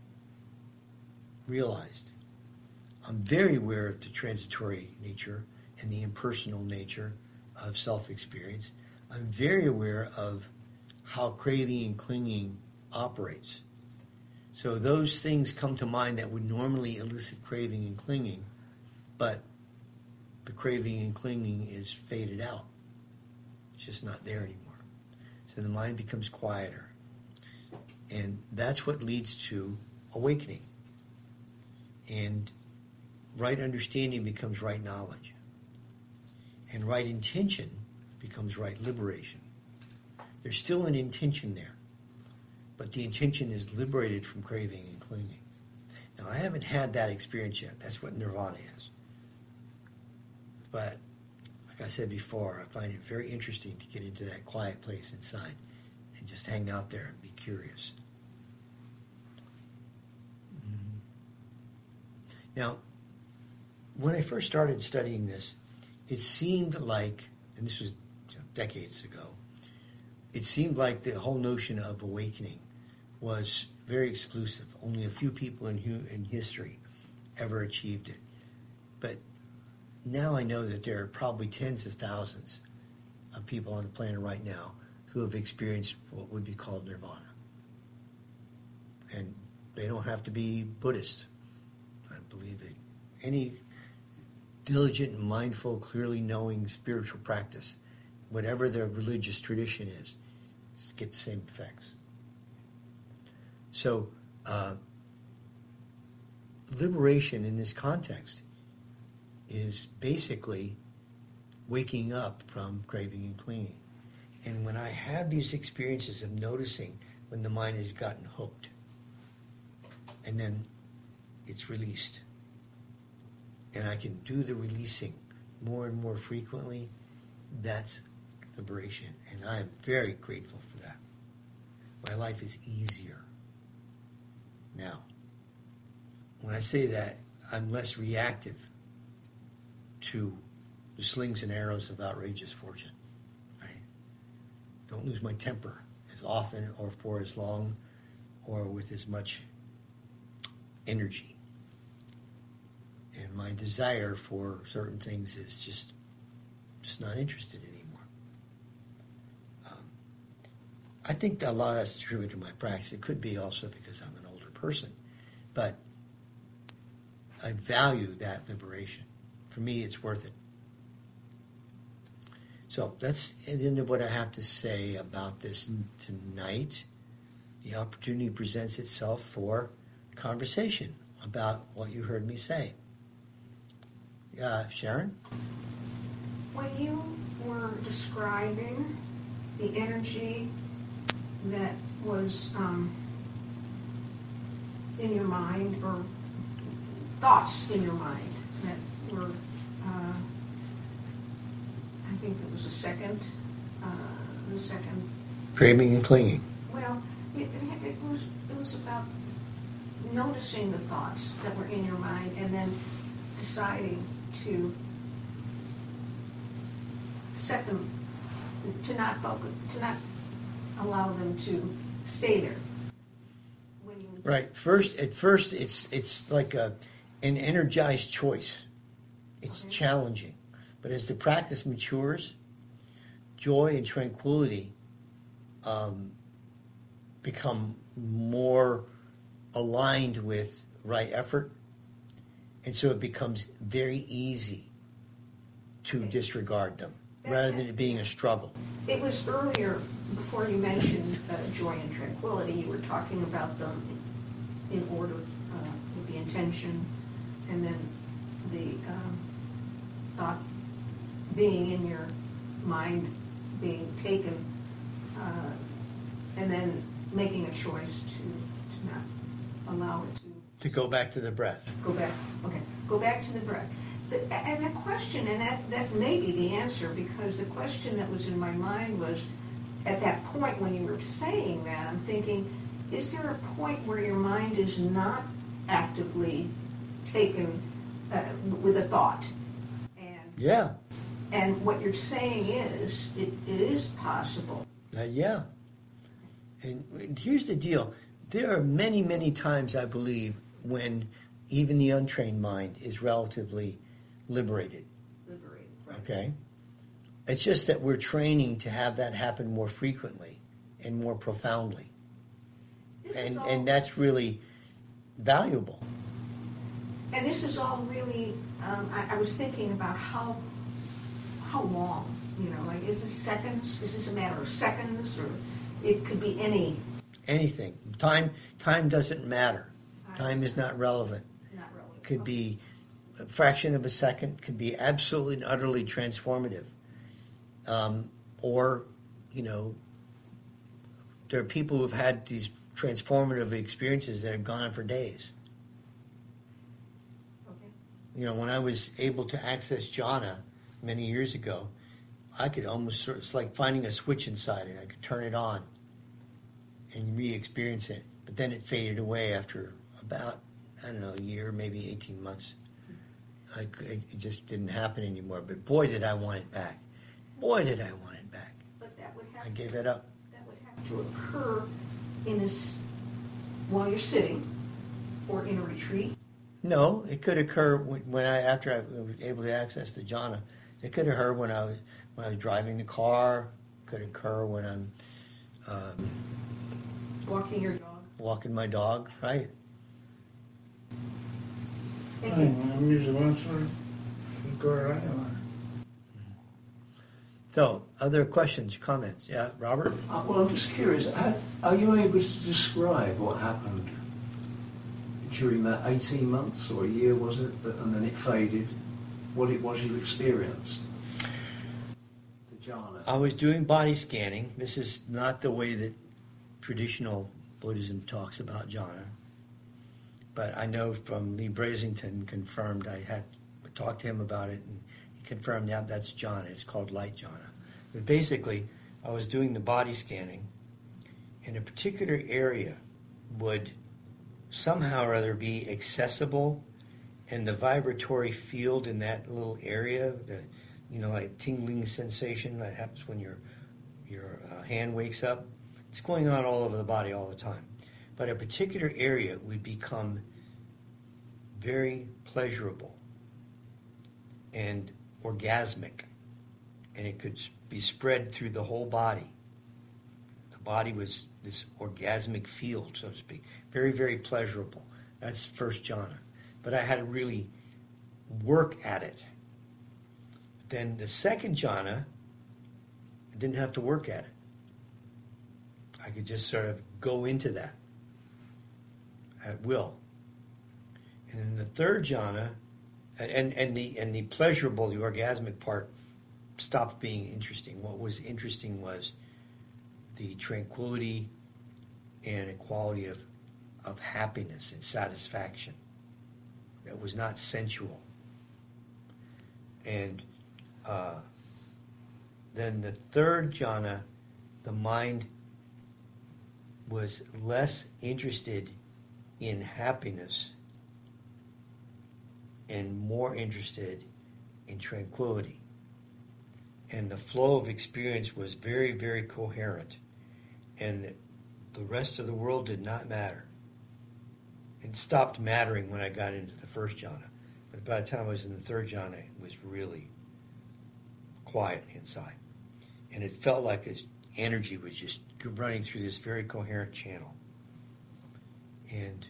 realized. I'm very aware of the transitory nature and the impersonal nature of self-experience. I'm very aware of how craving and clinging operates. So those things come to mind that would normally elicit craving and clinging, but the craving and clinging is faded out. It's just not there anymore. So the mind becomes quieter. And that's what leads to awakening. And right understanding becomes right knowledge. And right intention becomes right liberation. There's still an intention there, but the intention is liberated from craving and clinging. Now, I haven't had that experience yet. That's what nirvana is. But, like I said before, I find it very interesting to get into that quiet place inside and just hang out there and be curious. Now, when I first started studying this, it seemed like, and this was decades ago, it seemed like the whole notion of awakening was very exclusive. Only a few people in history ever achieved it. But now I know that there are probably tens of thousands of people on the planet right now who have experienced what would be called nirvana. And they don't have to be Buddhist. I believe that any diligent, mindful, clearly knowing spiritual practice, whatever their religious tradition is, get the same effects. So, liberation in this context is basically waking up from craving and clinging. And when I have these experiences of noticing when the mind has gotten hooked, and then it's released, and I can do the releasing more and more frequently, that's liberation. And I am very grateful for that. My life is easier now. When I say that, I'm less reactive to the slings and arrows of outrageous fortune. Right? don't lose my temper as often or for as long or with as much energy. And my desire for certain things is just not interested anymore. I think a lot of that's attributed to my practice. It could be also because I'm an older person. But I value that liberation. For me, it's worth it. So that's the end of what I have to say about this tonight. The opportunity presents itself for conversation about what you heard me say. Sharon? When you were describing the energy that was in your mind, or thoughts in your mind that were, I think it was the second. Craving and clinging. Well, it was about noticing the thoughts that were in your mind and then deciding to set them, to not focus, to not allow them to stay there. Right. At first, it's like an energized choice. It's challenging, but as the practice matures, joy and tranquility become more aligned with right effort, and so it becomes very easy to disregard them rather than it being a struggle. It was earlier, before you mentioned joy and tranquility, you were talking about them in order with the intention, and then the thought being in your mind, being taken, and then making a choice to not allow it to go back to the breath. Go back to the breath. And the question, and that's maybe the answer, because the question that was in my mind was, at that point when you were saying that, I'm thinking, is there a point where your mind is not actively taken with a thought? Yeah. And what you're saying is, it is possible. Yeah. And here's the deal. There are many, many times, I believe, when even the untrained mind is relatively liberated. Right. Okay? It's just that we're training to have that happen more frequently and more profoundly. And that's really valuable. And this is all really, I was thinking about how long, like is this seconds? Is this a matter of seconds? Or it could be anything. Time doesn't matter. Time is not relevant. It could be a fraction of a second, could be absolutely and utterly transformative. Or, there are people who have had these transformative experiences that have gone on for days. Okay. When I was able to access jhana many years ago, I could almost it's like finding a switch inside it. I could turn it on and re-experience it. But then it faded away after about, a year, maybe 18 months. It just didn't happen anymore. But boy, did I want it back. Boy, did I want it back. But that would have I gave it up. That would have to occur while you're sitting or in a retreat. No, it could occur after I was able to access the jhana. It could occur when I was driving the car. It could occur when I'm walking your dog. Walking my dog, right? I'm usually once go right anywhere. So, other questions, comments? Yeah, Robert? Well, I'm just curious. Are you able to describe what happened during that 18 months or a year, was it, and then it faded? What it was you experienced? The jhana. I was doing body scanning. This is not the way that traditional Buddhism talks about jhana. But I know from Lee Brasington confirmed, I had talked to him about it, and he confirmed, yeah, that's jhana. It's called light jhana. But basically, I was doing the body scanning, and a particular area would somehow or other be accessible, and the vibratory field in that little area, like tingling sensation that happens when your hand wakes up. It's going on all over the body all the time. But a particular area would become very pleasurable and orgasmic, and it could be spread through the whole body. The body was this orgasmic field, so to speak, very, very pleasurable. That's first jhana. But I had to really work at it. Then the second jhana, I didn't have to work at it. I could just sort of go into that at will. And then the third jhana, and the pleasurable, the orgasmic part, stopped being interesting. What was interesting was the tranquility and equality of happiness and satisfaction. That was not sensual. And then the third jhana, the mind was less interested in happiness and more interested in tranquility. And the flow of experience was very, very coherent. And the rest of the world did not matter. It stopped mattering when I got into the first jhana. But by the time I was in the third jhana, it was really quiet inside. And it felt like this energy was just running through this very coherent channel. And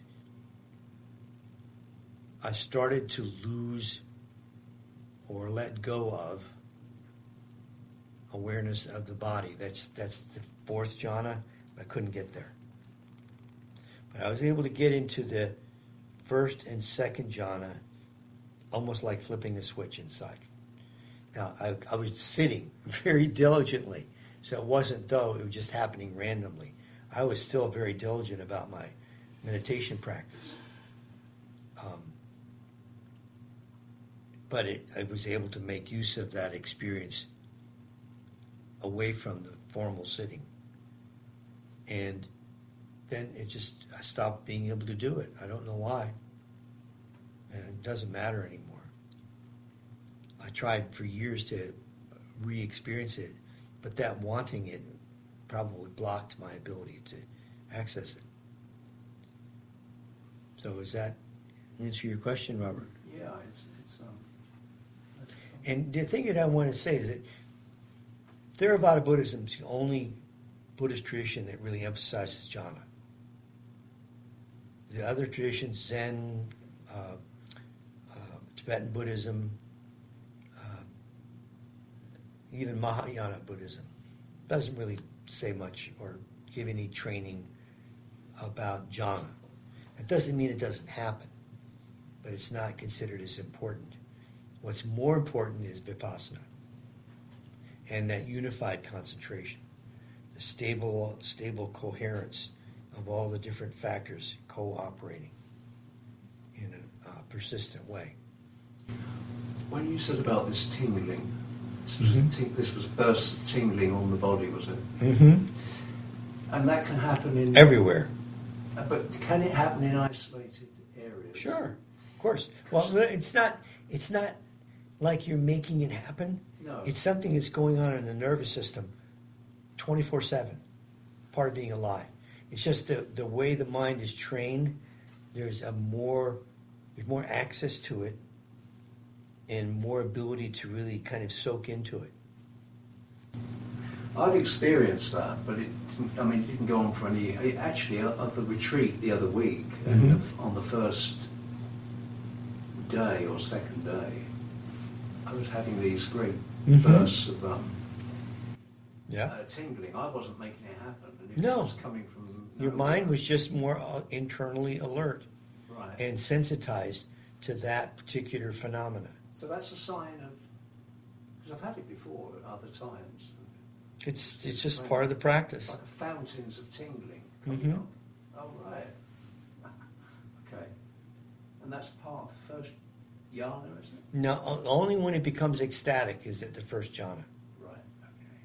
I started to lose or let go of awareness of the body. That's the fourth jhana. I couldn't get there. But I was able to get into the first and second jhana almost like flipping a switch inside. Now, I was sitting very diligently, so it wasn't though it was just happening randomly. I was still very diligent about my meditation practice. But I was able to make use of that experience away from the formal sitting. And then I stopped being able to do it. I don't know why. And it doesn't matter anymore. I tried for years to re-experience it, but that wanting it probably blocked my ability to access it. So does that answer your question, Robert? Yeah, And the thing that I want to say is that Theravada Buddhism is the only Buddhist tradition that really emphasizes jhana. The other traditions, Zen, Tibetan Buddhism, even Mahayana Buddhism, doesn't really say much or give any training about jhana. It doesn't mean it doesn't happen, but it's not considered as important. What's more important is vipassana and that unified concentration, the stable coherence of all the different factors cooperating in a persistent way. When you said about this tingling, Mm-hmm. this was burst tingling on the body, was it? Mm-hmm. And that can happen in Everywhere. But can it happen in isolated areas? Sure, of course. Well, it's not like you're making it happen. No. It's something that's going on in the nervous system 24/7, part of being alive. It's just the way the mind is trained, there's more access to it and more ability to really kind of soak into it. I've experienced that, but it didn't go on for any. Actually, at the retreat the other week, and on the first day or second day, I was having these great bursts of tingling. I wasn't making it happen, and it No. was coming from Your mind was just more internally alert right. and sensitized to that particular phenomena. So that's a sign of, because I've had it before at other times. It's just part of the practice. Like fountains of tingling coming Mhm. up. Oh, right. Okay. And that's part of the first jhana, isn't it? No, only when it becomes ecstatic is it the first jhana. Right. Okay.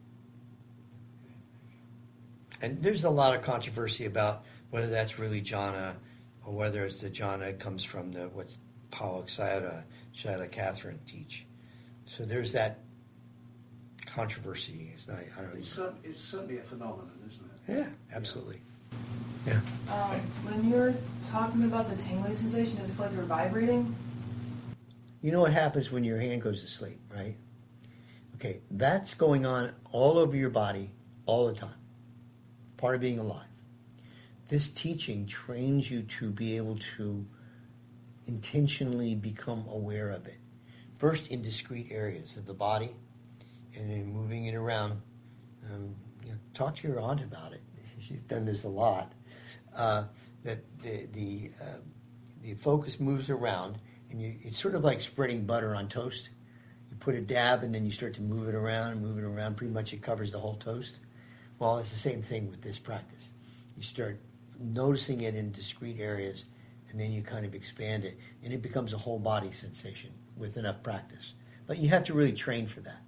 And there's a lot of controversy about whether that's really jhana or whether it's the jhana that comes from what Paul Sayadaw, Shaila Catherine teach. So there's that controversy. It's not. I don't It's, know. it's certainly a phenomenon, isn't it? Yeah, absolutely. Yeah. When you're talking about the tingling sensation, does it feel like you're vibrating? You know what happens when your hand goes to sleep, right? Okay, that's going on all over your body all the time. Part of being alive. This teaching trains you to be able to intentionally become aware of it. First in discrete areas of the body, and then moving it around. Talk to your aunt about it. She's done this a lot. That the focus moves around, and it's sort of like spreading butter on toast. You put a dab, and then you start to move it around and move it around. Pretty much it covers the whole toast. Well, it's the same thing with this practice. You start noticing it in discrete areas, and then you kind of expand it, and it becomes a whole body sensation with enough practice. But you have to really train for that.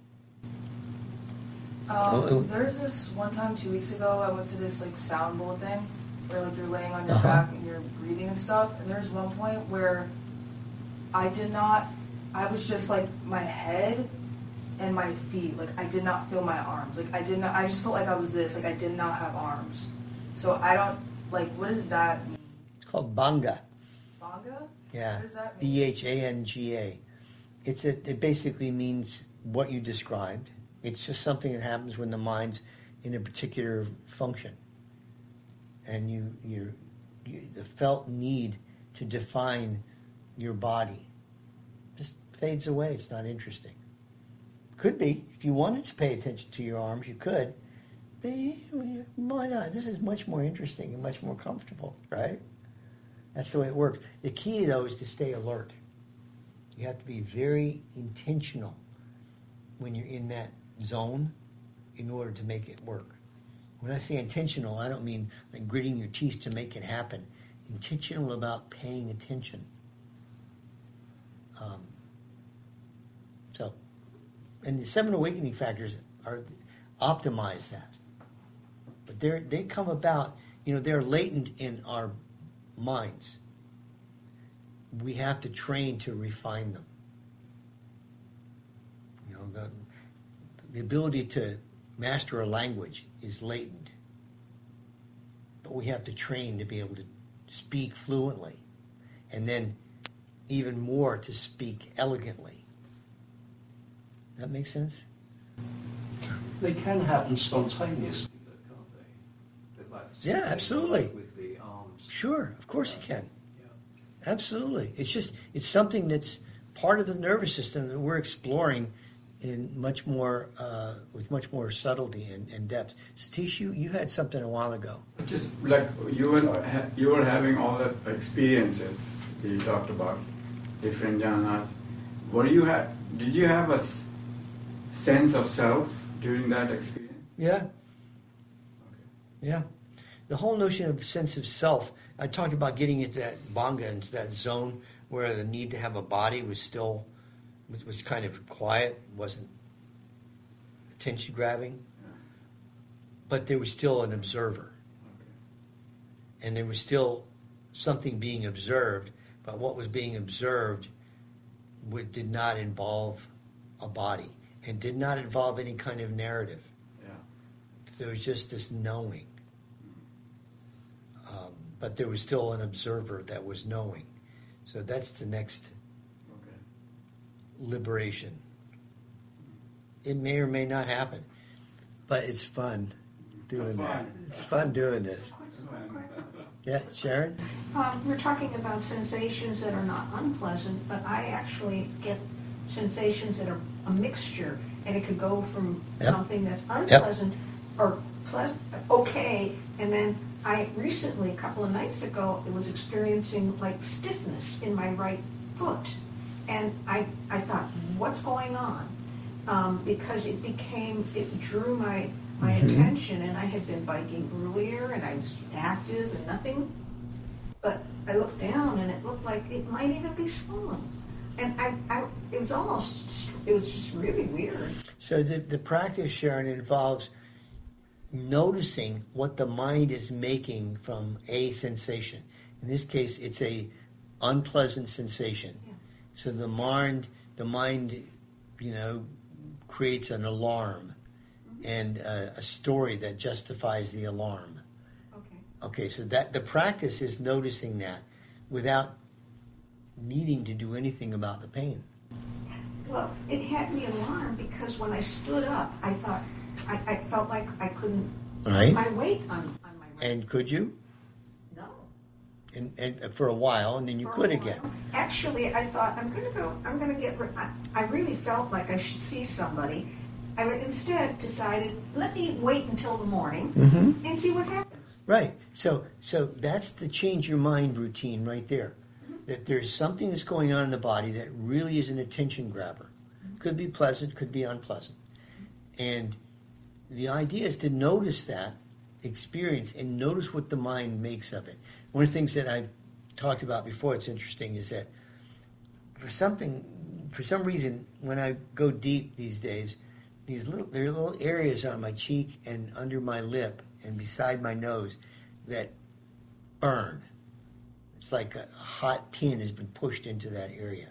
There's this one time 2 weeks ago, I went to this like sound bowl thing where like you're laying on your Uh-huh. back and you're breathing and stuff. And there's one point where I was just like my head and my feet. Like I did not feel my arms. Like I just felt like I was this. Like I did not have arms. So I don't, like, what does that mean? It's called Bhanga. Bhanga? Yeah. What does that mean? Bhanga. It basically means what you described. It's just something that happens when the mind's in a particular function, and you the felt need to define your body just fades away. It's not interesting. Could be if you wanted to pay attention to your arms, you could. But why not? This is much more interesting and much more comfortable, right? That's the way it works. The key, though, is to stay alert. You have to be very intentional when you're in that zone in order to make it work. When I say intentional, I don't mean like gritting your teeth to make it happen. Intentional about paying attention. And the 7 awakening factors are optimize that. But they come about, they're latent in our minds. We have to train to refine them. The ability to master a language is latent. But we have to train to be able to speak fluently. And then even more to speak elegantly. That makes sense? They can happen spontaneously, though, can't they? They're like Yeah, absolutely. With the arms. Sure, of course you can. Yeah. Absolutely. It's something that's part of the nervous system that we're exploring in much more with much more subtlety and depth. Satish, you had something a while ago. Just like you were having all the experiences that you talked about, different jhanas. Did you have a sense of self during that experience? Yeah. Okay. Yeah. The whole notion of sense of self, I talked about getting into that Bhanga, into that zone where the need to have a body was kind of quiet, wasn't attention grabbing, Yeah. but there was still an observer. Okay. And there was still something being observed, but what was being observed did not involve a body and did not involve any kind of narrative. Yeah. There was just this knowing. But there was still an observer that was knowing. So that's the next Okay. liberation. It may or may not happen, but it's fun doing that. It's fun doing this. Quick. Yeah, Sharon? We're talking about sensations that are not unpleasant, but I actually get sensations that are a mixture, and it could go from Yep. something that's unpleasant or pleasant, okay, and then I recently, a couple of nights ago, I was experiencing like stiffness in my right foot, and I thought, what's going on? Because it drew my attention, and I had been biking earlier, and I was active and nothing, but I looked down, and it looked like it might even be swollen, and it was just really weird. So the practice, Sharon, involves noticing what the mind is making from a sensation. In this case, it's a unpleasant sensation. Yeah. So the mind, creates an alarm and a story that justifies the alarm. Okay. Okay, so that the practice is noticing that without needing to do anything about the pain. Well, it had me alarmed because when I stood up, I thought, I felt like I couldn't Right. put my weight on my right. And could you? No. And for a while, and then you For a could while. again. Actually, I thought, I'm going to get, I really felt like I should see somebody. I instead decided, let me wait until the morning Mm-hmm. and see what happens. Right. So that's the change your mind routine right there. That there's something that's going on in the body that really is an attention grabber. Could be pleasant, could be unpleasant. And the idea is to notice that experience and notice what the mind makes of it. One of the things that I've talked about before, it's interesting, is that for some reason, when I go deep these days, there are little areas on my cheek and under my lip and beside my nose that burn. It's like a hot pin has been pushed into that area.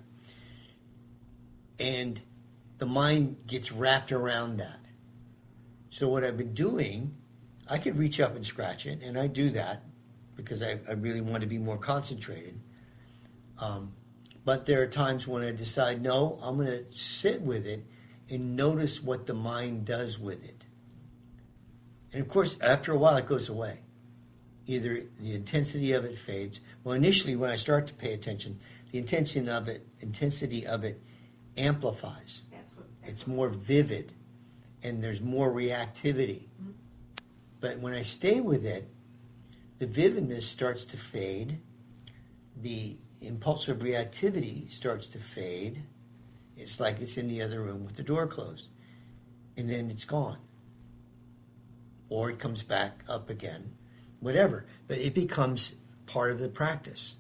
And the mind gets wrapped around that. So what I've been doing, I could reach up and scratch it, and I do that because I really want to be more concentrated. But there are times when I decide, no, I'm going to sit with it and notice what the mind does with it. And of course, after a while, it goes away. Either the intensity of it fades. Well, initially, when I start to pay attention, the intensity of it amplifies. It's more vivid, and there's more reactivity. Mm-hmm. But when I stay with it, the vividness starts to fade. The impulsive reactivity starts to fade. It's like it's in the other room with the door closed. And then it's gone. Or it comes back up again. Whatever. But it becomes part of the practice.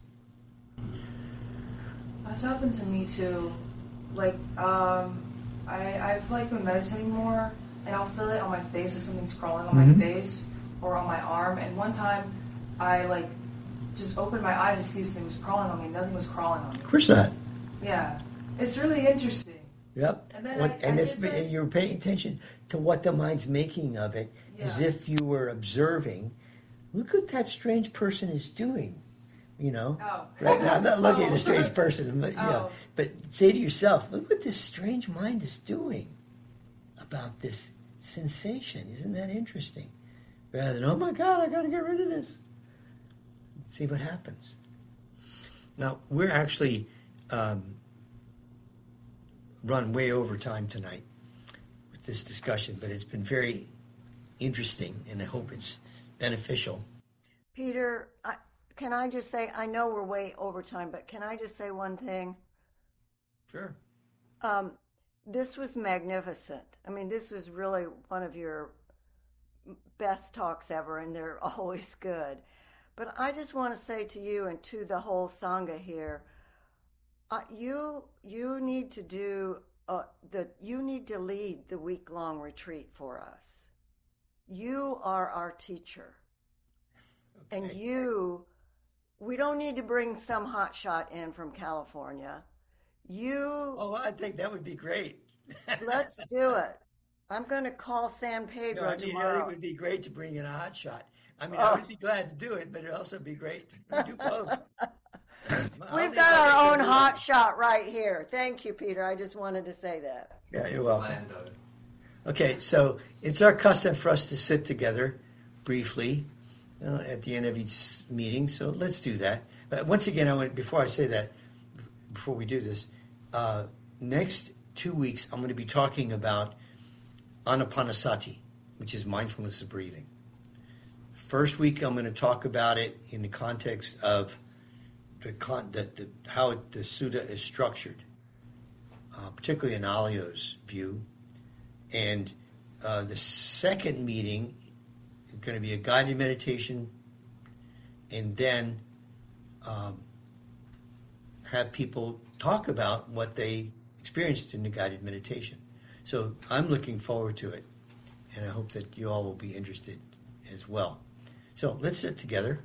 That's happened to me too. Like, I've like been meditating more, and I'll feel it on my face, like something's crawling on my face or on my arm. And one time, I like just opened my eyes to see something was crawling on me. Nothing was crawling on me. Of course not. Yeah, it's really interesting. Yep. And then And you're paying attention to what the mind's making of it, as Yeah. if you were observing. Look what that strange person is doing. You know, Oh. right now I'm not looking at Oh. a strange person, but, Oh. but say to yourself, look what this strange mind is doing about this sensation. Isn't that interesting? Rather than, oh my God, I got to get rid of this. See what happens. Now, we're actually run way over time tonight with this discussion, but it's been very interesting, and I hope it's beneficial. Peter, can I just say, I know we're way over time, but can I just say one thing? Sure. This was magnificent. I mean, this was really one of your best talks ever, and they're always good. But I just want to say to you and to the whole Sangha here, you need to do you need to lead the week-long retreat for us. You are our teacher. Okay. And we don't need to bring some hotshot in from California. Oh, I think that would be great. Let's do it. I'm going to call San Pedro I tomorrow. it would be great to bring in a hot shot. I mean, I would be glad to do it, but it'd also be great to do both. We've got our own hot shot right here. Thank you, Peter. I just wanted to say that. Yeah, you're welcome. Lando. Okay, so it's our custom for us to sit together briefly at the end of each meeting, so let's do that. But once again, before I say that, before we do this, next 2 weeks I'm going to be talking about Anapanasati, which is mindfulness of breathing. First week I'm going to talk about it in the context of how the sutta is structured, particularly in Alio's view. And the second meeting is going to be a guided meditation, and then have people talk about what they experienced in the guided meditation. So I'm looking forward to it, and I hope that you all will be interested as well. So let's sit together.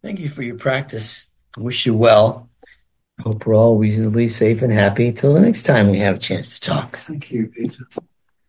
Thank you for your practice. I wish you well. Hope we're all reasonably safe and happy till the next time we have a chance to talk. Thank you, Peter.